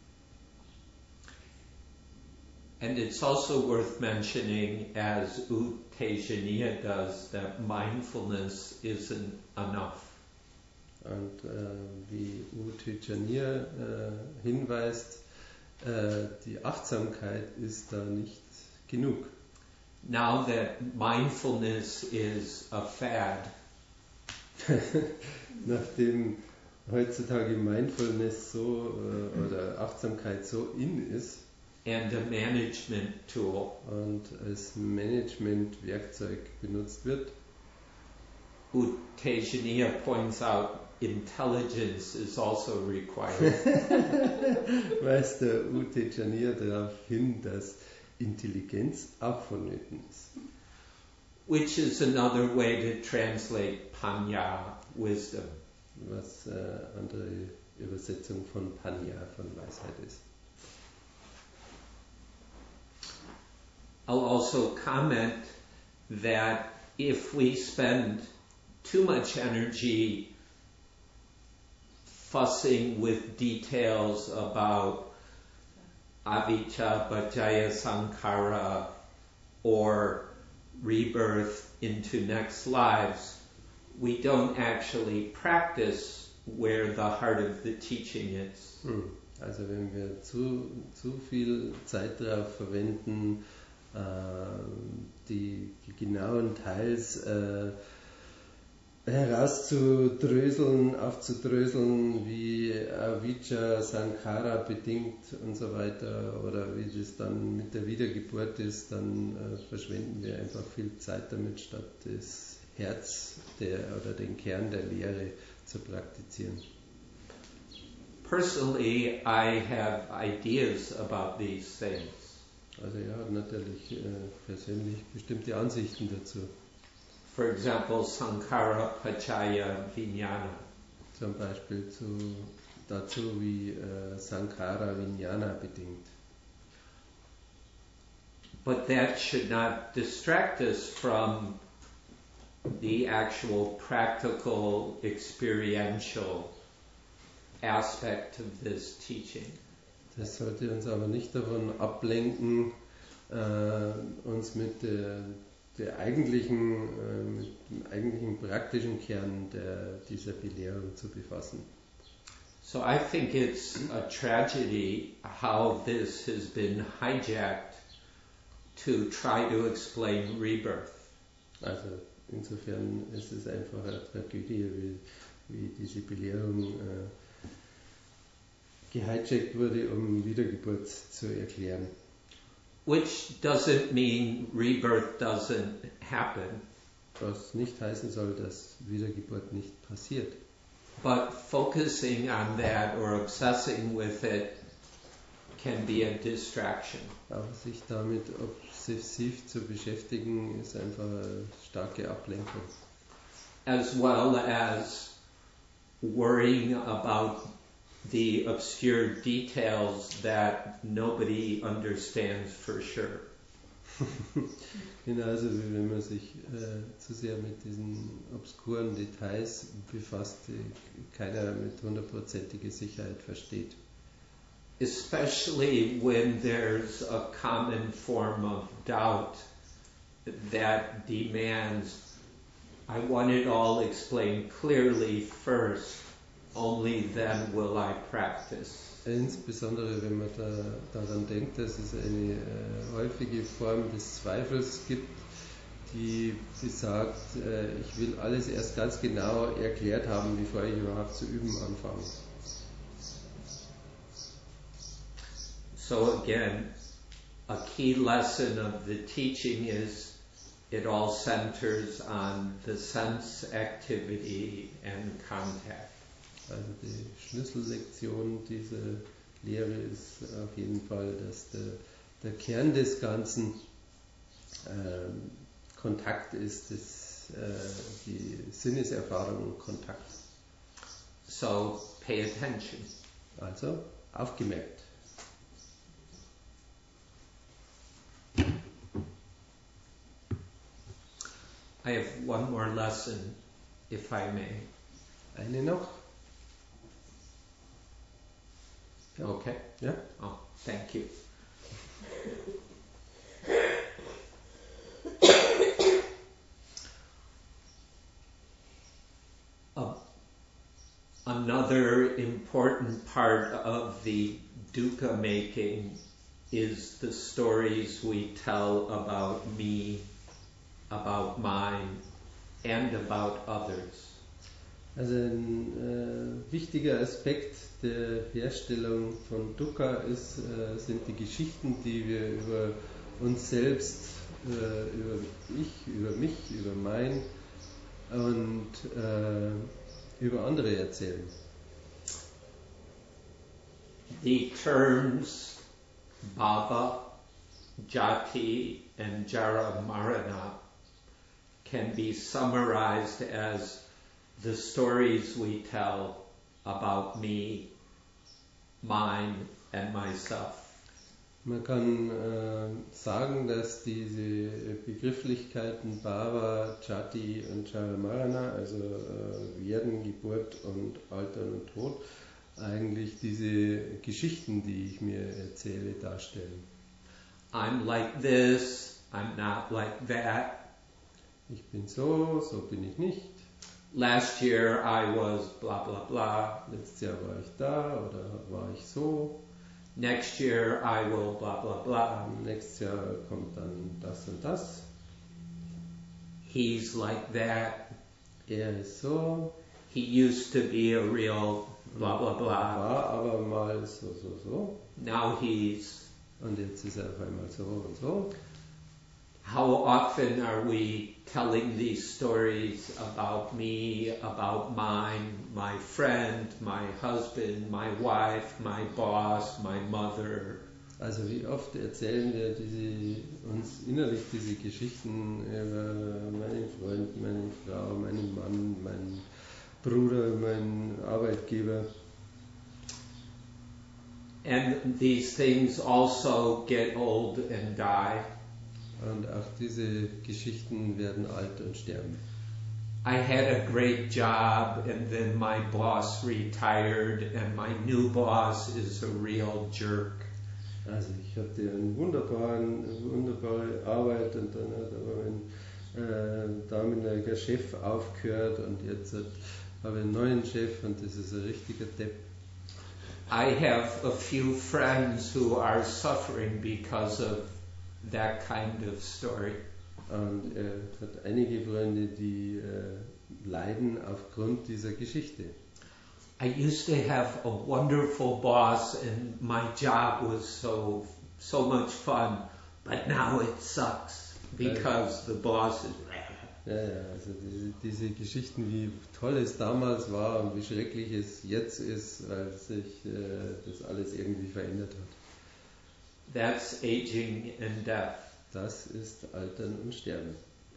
And it's also worth mentioning, as U Tejaniya does, that mindfulness isn't enough. Und wie U Tejaniya hinweist, die Achtsamkeit ist da nicht genug. Now that mindfulness is a fad, nachdem heutzutage Mindfulness so oder Achtsamkeit so in ist, and a management tool. und als Managementwerkzeug benutzt wird. U Tejaniya points out intelligence is also required. Weist der U Tejaniya darauf hin, dass Intelligenz auch vonnöten ist. Which is another way to translate Panya, wisdom. Was andere Übersetzung von Panya, von Weisheit ist. I'll also comment that if we spend too much energy fussing with details about avijja, paccaya, sankhara, or rebirth into next lives, we don't actually practice where the heart of the teaching is. Also wenn wir zu viel Zeit darauf verwenden, die genauen Details herauszudröseln, aufzudröseln, wie Avijja, Sankhara bedingt und so weiter, oder wie das dann mit der Wiedergeburt ist, dann verschwenden wir einfach viel Zeit damit, statt das Herz oder den Kern der Lehre zu praktizieren. Personally, I have ideas about these things. Also er hat natürlich persönlich bestimmte Ansichten dazu. For example, Sankhara, Paccaya, Vijnana. Zum Beispiel dazu, wie Sankhara Vijnana bedingt. But that should not distract us from the actual practical, experiential aspect of this teaching. Das sollte uns aber nicht davon ablenken, uns mit dem eigentlichen praktischen Kern dieser Belehrung zu befassen. So I think it's a tragedy how this has been hijacked to try to explain rebirth. Also insofern ist es einfach eine Tragödie, wie diese Belehrung gehijackt wurde, um Wiedergeburt zu erklären. Which doesn't mean rebirth doesn't happen. Was nicht heißen soll, dass Wiedergeburt nicht passiert. But focusing on that or obsessing with it can be a distraction. Aber sich damit obsessiv zu beschäftigen, ist einfach eine starke Ablenkung. As well as worrying about the obscure details that nobody understands for sure. Genauso wie wenn man sich zu sehr mit diesen obskuren Details befasst, die keiner mit 100%iger Sicherheit versteht. Especially when there's a common form of doubt that demands, I want it all explained clearly first, only then will I practice. Insbesondere wenn man daran denkt, dass es eine häufige Form des Zweifels gibt, die besagt, ich will alles erst ganz genau erklärt haben, bevor ich überhaupt zu üben anfange. So again, a key lesson of the teaching is it all centers on the sense activity and contact. Also die Schlüssellektion dieser Lehre ist auf jeden Fall, dass der Kern des Ganzen Kontakt ist, die Sinneserfahrung und Kontakt. So pay attention. Also aufgemerkt. I have one more lesson, if I may. Eine noch? Ja. Okay? Ja. Oh, thank you. Another important part of the dukkha making is the stories we tell about me, about mine, and about others. Also ein wichtiger Aspekt der Herstellung von Dukkha sind die Geschichten, die wir über uns selbst, über mich, über mein und über andere erzählen. The terms bhava, jati, and jara marana can be summarized as the stories we tell about me, mine, and myself. Man kann sagen, dass diese Begrifflichkeiten Bhava, Jati und Jara-Marana, also Werden, Geburt und Altern und Tod, eigentlich diese Geschichten, die ich mir erzähle, darstellen. I'm like this, I'm not like that. Ich bin so, so bin ich nicht. Last year I was blah blah blah. Letztes Jahr war ich da oder war ich so. Next year I will blah blah blah. Nächstes Jahr kommt dann das und das. He's like that. Er ist so. He used to be a real blah blah blah. War aber mal so. Now he's. Und jetzt ist er auf einmal so und so. How often are we telling these stories about me, about mine, my friend, my husband, my wife, my boss, my mother? Also wie oft erzählen wir uns innerlich diese Geschichten über meinen Freund, meine Frau, meinen Mann, meinen Bruder, meinen Arbeitgeber. And these things also get old and die. Und auch diese Geschichten werden alt und sterben. I had a great job and then my boss retired and my new boss is a real jerk. Also ich hatte eine wunderbare Arbeit und dann hat aber mein damaliger Chef aufgehört und jetzt habe ich einen neuen Chef und das ist ein richtiger Depp. I have a few friends who are suffering because of that kind of story. Und er hat einige Freunde, die leiden aufgrund dieser Geschichte. I used to have a wonderful boss and my job was so much fun, but now it sucks because the boss is... Ja, also diese Geschichten, wie toll es damals war und wie schrecklich es jetzt ist, weil sich das alles irgendwie verändert hat. That's aging and death. Das ist Altern und Sterben.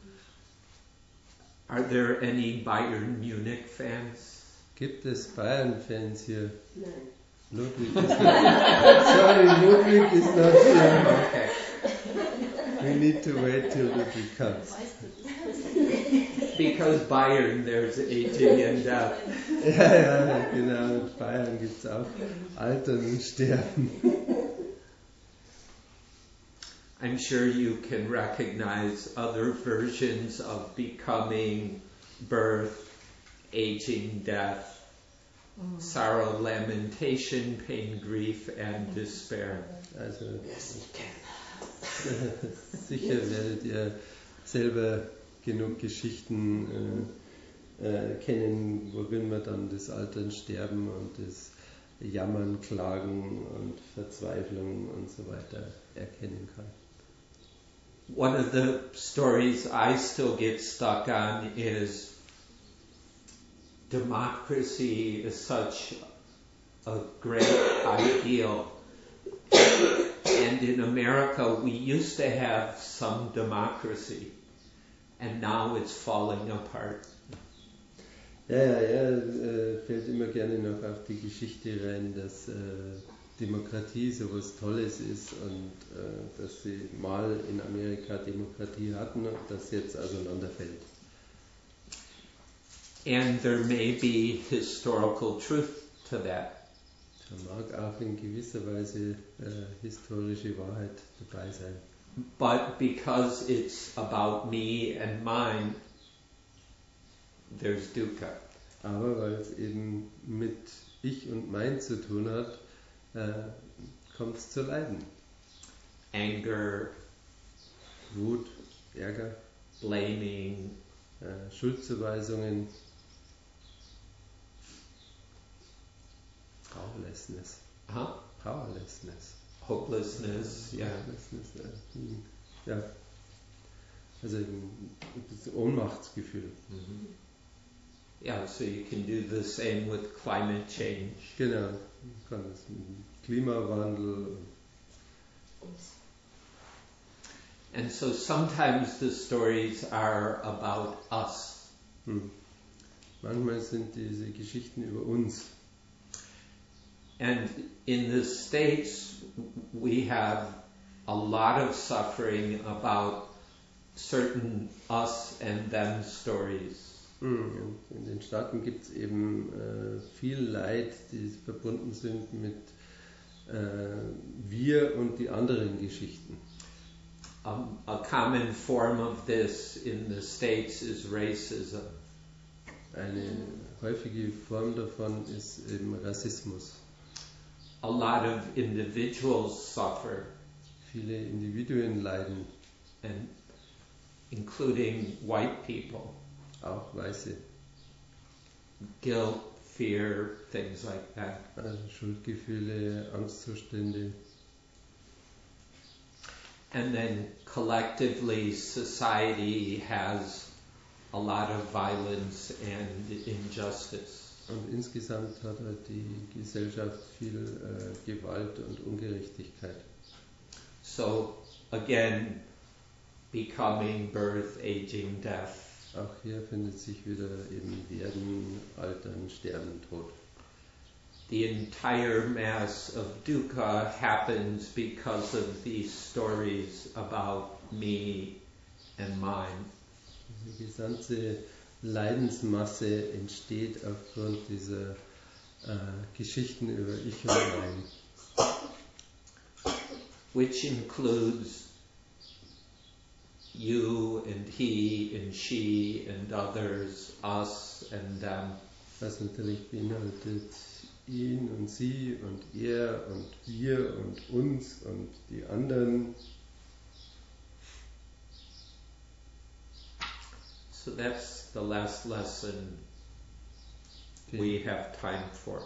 Are there any Bayern Munich fans? Gibt es Bayern-Fans hier? Nein. Ludwig ist not here. Okay. We need to wait till Ludwig comes. Because Bayern, there's aging and death. Ja, genau. In Bayern gibt es auch Altern und Sterben. I'm sure you can recognize other versions of becoming, birth, aging, death, sorrow, lamentation, pain, grief, and despair. Also, sicher werdet ihr selber genug Geschichten kennen, worin man dann das Altern, Sterben und das Jammern, Klagen und Verzweiflung und so weiter erkennen kann. One of the stories I still get stuck on is democracy is such a great ideal. And in America we used to have some democracy and now it's falling apart. Ja, fällt immer gerne noch auf die Geschichte rein, dass Demokratie so was Tolles ist und dass sie mal in Amerika Demokratie hatten und das jetzt auseinanderfällt. And there may be historical truth to that. Da mag auch in gewisser Weise historische Wahrheit dabei sein. But because it's about me and mine, there's dukkha. Aber weil es eben mit ich und mein zu tun hat, kommt es zu Leiden. Anger, Wut, Ärger, blaming, Schuldzuweisungen, Powerlessness. Huh? Powerlessness. Hopelessness, yeah. Hopelessness, ja. Also das Ohnmachtsgefühl. Yeah, so you can do the same with climate change. Genau, man kann das mit dem Klimawandel. And so sometimes the stories are about us. Manchmal sind diese Geschichten über uns. And in the States, we have a lot of suffering about certain us and them stories. Und in den Staaten gibt es eben viel Leid, die verbunden sind mit wir und die anderen Geschichten. A common form of this in the States is racism. Eine häufige Form davon ist eben Rassismus. A lot of individuals suffer, Viele Individuen leiden, and including white people. auch Weiße. Guilt, fear, things like that. Also Schuldgefühle, Angstzustände. And then collectively, society has a lot of violence and injustice. Und insgesamt hat halt die Gesellschaft viel Gewalt und Ungerechtigkeit. So again, becoming, birth, aging, death. Auch hier findet sich wieder eben Werden, Altern, Sterben, Tod. The entire mass of dukkha happens because of these stories about me and mine. Die gesamte Leidensmasse entsteht aufgrund dieser Geschichten über Ich und Mein. Which includes you and he and she and others, us and them. Was natürlich beinhaltet ihn und sie und er und wir und uns und die anderen. So that's the last lesson we have time for.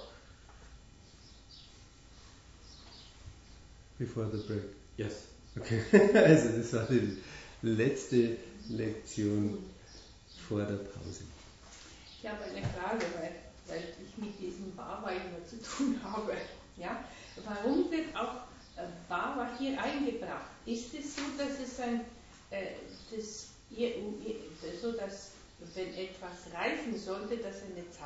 Before the break. Yes. Okay, also das war die letzte Lektion vor der Pause. Ich habe eine Frage, weil ich mit diesem Bhava immer zu tun habe. Ja? Warum wird auch Bhava hier eingebracht? Ist es so, dass es so, dass wenn etwas reifen sollte, dass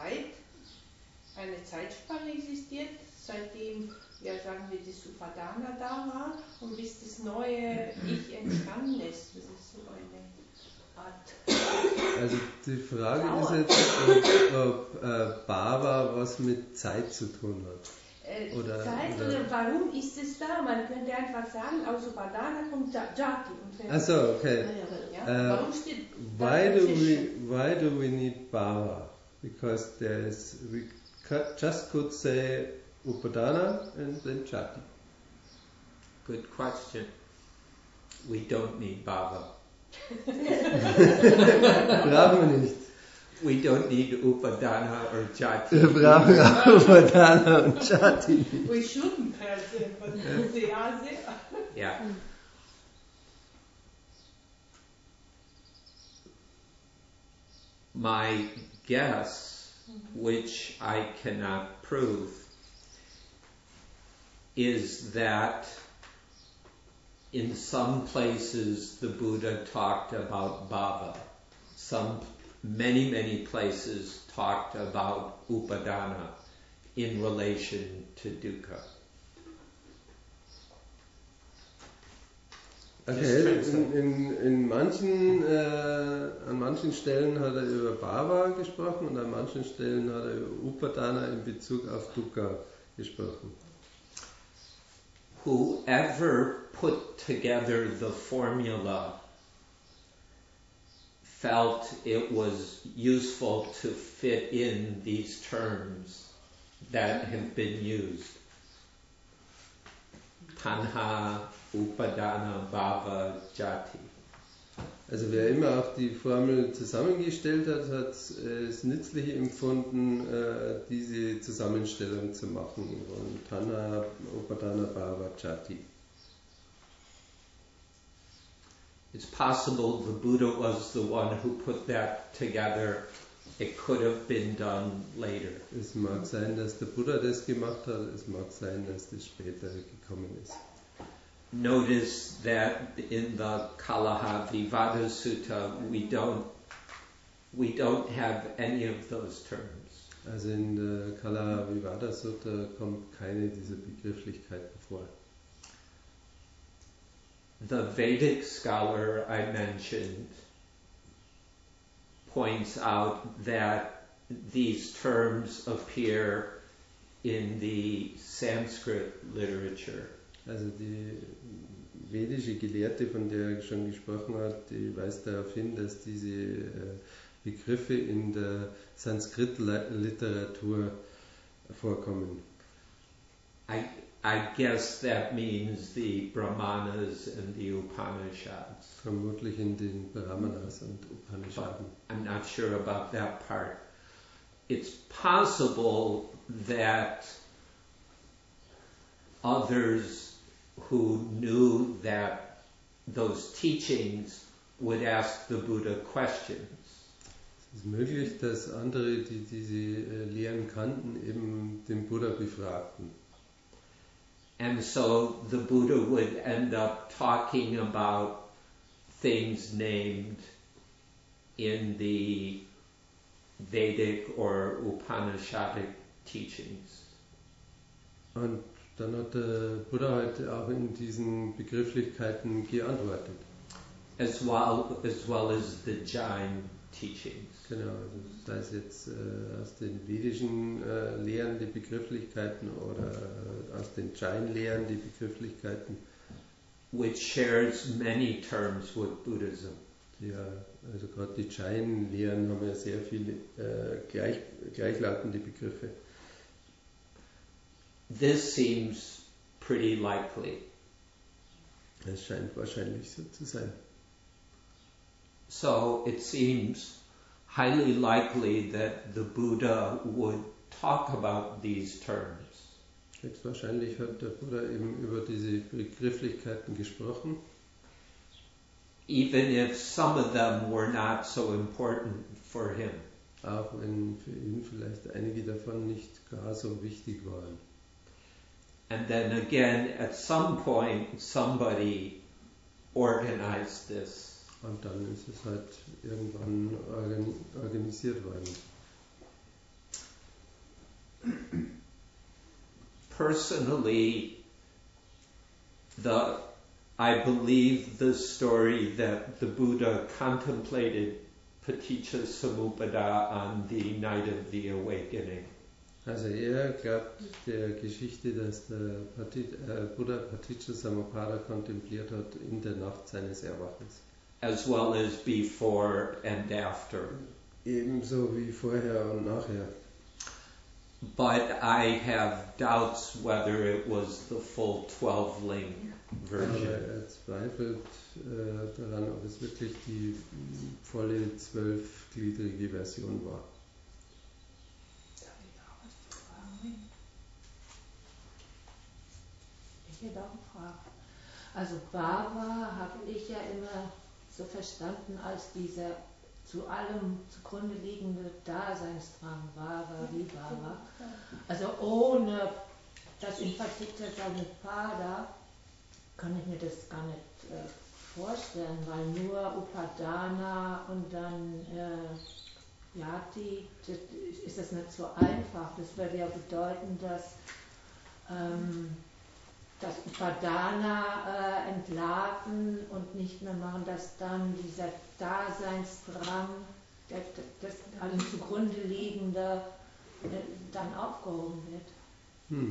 eine Zeitspanne existiert, seitdem, ja sagen wir, das Upadana da war und bis das neue Ich entstanden ist? Das ist so eine Art. Also die Frage ist jetzt, ob Bhava was mit Zeit zu tun hat. Oder warum ist es da? Man könnte einfach sagen, aus Upadana kommt Jati. Achso, okay. Warum steht why do we need Bhava? Because we just could say Upadana and then Jati. Good question. We don't need bhava. Brauchen wir nicht. We don't need upadana or jati. Wir brauchen auch Upadana und Jati. We shouldn't have them, but they are there. Yeah. My guess, which I cannot prove, is that in some places the Buddha talked about bhava. Many places talked about upadana in relation to dukkha. Okay, an manchen Stellen hat über Bhava gesprochen und an manchen Stellen hat über Upadana in Bezug auf Dukkha gesprochen. Whoever put together the formula felt it was useful to fit in these terms that have been used. Tanha, Upadana, Bhava, Jati. Also wer immer auch die Formel zusammengestellt hat, hat es nützlich empfunden, diese Zusammenstellung zu machen von Tanha, Upadana, Bhava, Jati. It's possible the Buddha was the one who put that together. It could have been done later. Es mag sein, dass der Buddha das gemacht hat, es mag sein, dass das später gekommen ist. Notice that in the Kalahavivada Sutta we don't have any of those terms. Also in der Kalahavivada Sutta kommt keine dieser Begrifflichkeiten vor. The Vedic scholar I mentioned points out that these terms appear in the Sanskrit literature. Also die vedische Gelehrte, von der er schon gesprochen hat, die weist darauf hin, dass diese Begriffe in der Sanskrit-Literatur vorkommen. I guess that means the Brahmanas and the Upanishads. Vermutlich in den Brahmanas und Upanishaden. I'm not sure about that part. It's possible that others who knew that those teachings would ask the Buddha questions. Es ist möglich, dass andere, die diese Lehren kannten, eben den Buddha befragten. And so the Buddha would end up talking about things named in the Vedic or Upanishadic teachings. Und dann hat der Buddha halt auch in diesen Begrifflichkeiten geantwortet. As well as the Jain teachings. Genau, also sei es jetzt aus den vedischen Lehren die Begrifflichkeiten oder aus den Jain-Lehren die Begrifflichkeiten. Which shares many terms with Buddhism. Ja, also gerade die Jain-Lehren haben ja sehr viele gleichlautende Begriffe. This seems pretty likely. Es scheint wahrscheinlich so zu sein. So it seems highly likely that the Buddha would talk about these terms. Höchstwahrscheinlich hat der Buddha eben über diese Begrifflichkeiten gesprochen. Even if some of them were not so important for him. Auch wenn für ihn vielleicht einige davon nicht gar so wichtig waren. And then again, at some point, somebody organized this. Und dann ist es halt irgendwann organisiert worden. Personally, I believe the story that the Buddha contemplated Paticca Samuppada on the night of the awakening. Also er glaubt der Geschichte, dass der Buddha Paticca Samuppada kontempliert hat in der Nacht seines Erwachens. As well as before and after. Ebenso wie vorher und nachher. But I have doubts whether it was the full 12-link version. Aber er zweifelt daran, ob es wirklich die volle 12-gliedrige Version war. Darf ich auch was fragen? Ich hätte auch eine Frage. Also Bhava habe ich ja immer so verstanden als dieser zu allem zugrunde liegende Daseinsdrang, Bhava, Vibhava. Also ohne das in Paticca Samuppada kann ich mir das gar nicht vorstellen, weil nur Upadana und dann Yati, ist das nicht so einfach. Das würde ja bedeuten, dass das Upadana entlarven und nicht mehr machen, dass dann dieser Daseinsdrang, das allem zugrunde liegende, dann aufgehoben wird.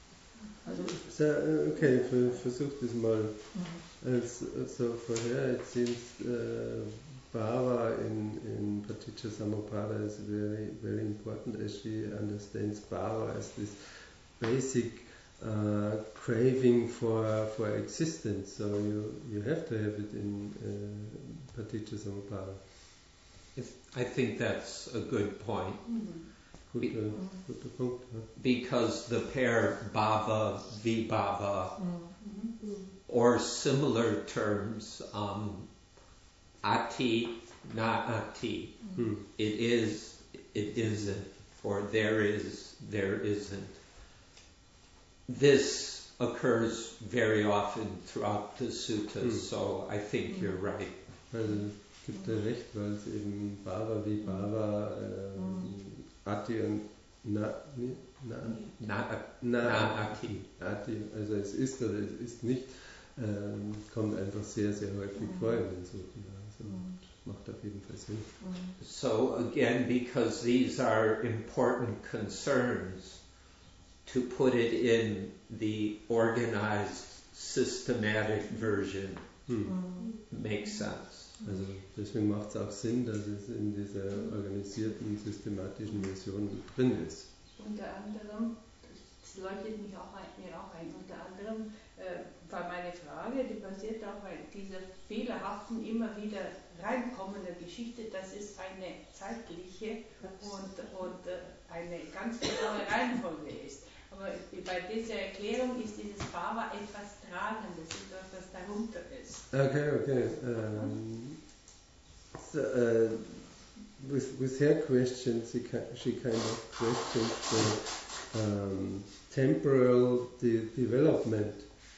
Also okay, versuch das mal. Also vorher, it seems Bhava in Paticca Samuppada is very, very important as she understands Bhava as this basic craving for existence. So you have to have it in Paticca Samuppada. I think that's a good point. Guter Punkt. Ja. Because the pair bhava, vibhava, or similar terms, ati, na ati, it is, it isn't, or there is, there isn't. This occurs very often throughout the suttas, so I think you're right. Also es gibt ja recht, weil es eben Bhava wie Bhava, Ati und Na-ati. Ati, also es ist oder es ist nicht, kommt einfach sehr, sehr häufig vor in den Suten. Also macht auf jeden Fall Sinn. So again, because these are important concerns, to put it in the organized, systematic version makes sense. Also deswegen macht es auch Sinn, dass es in dieser organisierten, systematischen Version drin ist. Unter anderem, das leuchtet mir auch ein, unter anderem war meine Frage, die basiert auch bei dieser fehlerhaften, immer wieder reinkommenden Geschichte, dass es eine zeitliche und eine ganz genaue Reihenfolge ist. Aber bei dieser Erklärung ist dieses Bhava etwas Tragendes, etwas, das darunter ist. Okay. So, with her question, she kind of questions the temporal development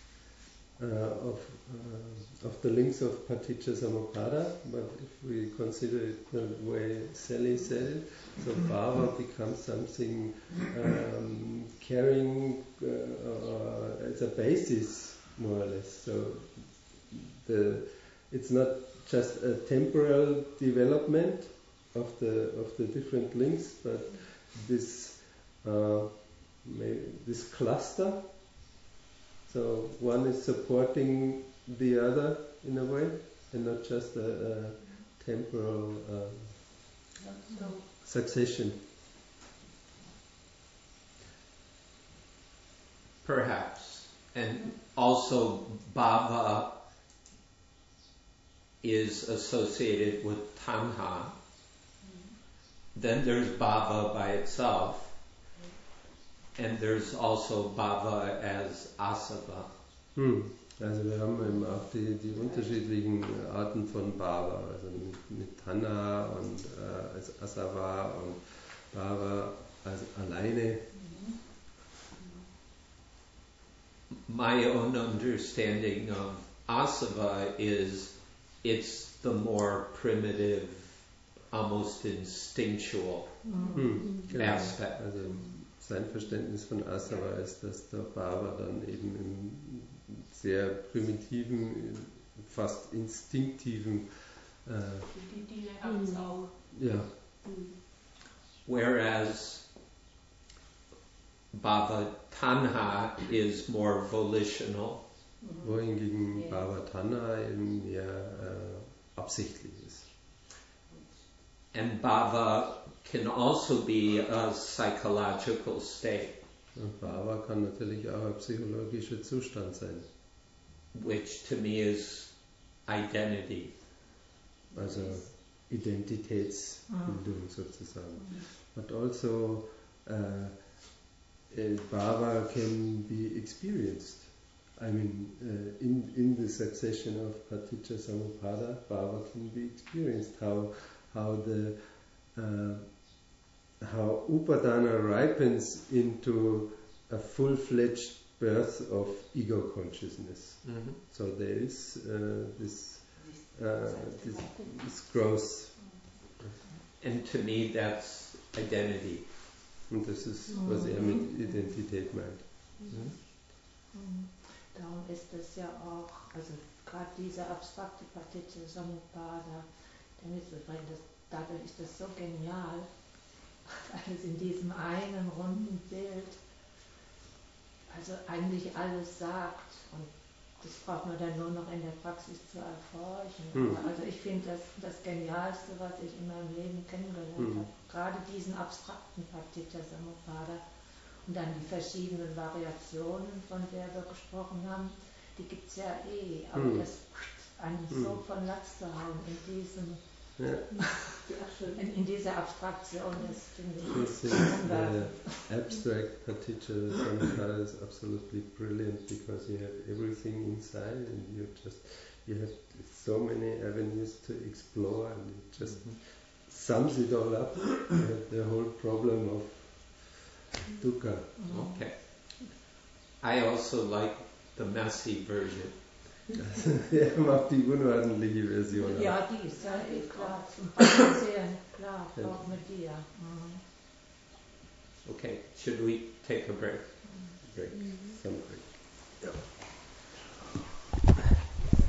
of the links of Paticca Samuppada, but if we consider it the way Sally said it, so bhava becomes something carrying as a basis, more or less. So it's not just a temporal development of the different links, but this this cluster. So one is supporting the other in a way, and not just a temporal succession. Perhaps. And also bhava is associated with tanha. Then there's bhava by itself. And there's also bhava as asava. Also wir haben eben auch die unterschiedlichen Arten von Bhava, also mit Tanha und als Asava und Bhava als alleine. My own understanding of asava is it's the more primitive, almost instinctual aspect. Also sein Verständnis von Asava ist, dass der Bhava dann eben im sehr primitiven, fast instinktiven Die Tiere haben es auch. ja. Whereas bhava tanha is more volitional. Wohingegen Bhava Tanha eben mehr absichtlich ist. And bhava can also be a psychological state. Und Bhava kann natürlich auch ein psychologischer Zustand sein. Which to me is identity. Also Identitätsbildung sozusagen. But also Bhava can be experienced. I mean, in the succession of Paticca Samuppada, Bhava can be experienced. How Upadana ripens into a full-fledged birth of ego consciousness. Mm-hmm. So there is this growth. And to me that's identity. Und das ist, was mit Identität meint. Darum ist es ja auch, also gerade diese abstrakte Paticca Samuppada, dadurch ist das so genial, alles in diesem einen runden Bild, also eigentlich alles sagt, und das braucht man dann nur noch in der Praxis zu erforschen. Also ich finde das Genialste, was ich in meinem Leben kennengelernt habe, gerade diesen abstrakten Paticca Samuppada. Und dann die verschiedenen Variationen, von der wir gesprochen haben, die gibt es ja eh, aber das einen so von Latz zu hauen in dieser Abstraktion, das finde ich the abstract partiture sonatas is absolutely brilliant because you have everything inside and you have so many avenues to explore and it just sums it all up, the whole problem of dukkha. Okay. I also like the messy version. Er macht die unordentliche Version. Ja, die ist ja eh klar, zum Beispiel sehr klar, auch mit dir. Okay, should we take a break? Break. Some break. Ja.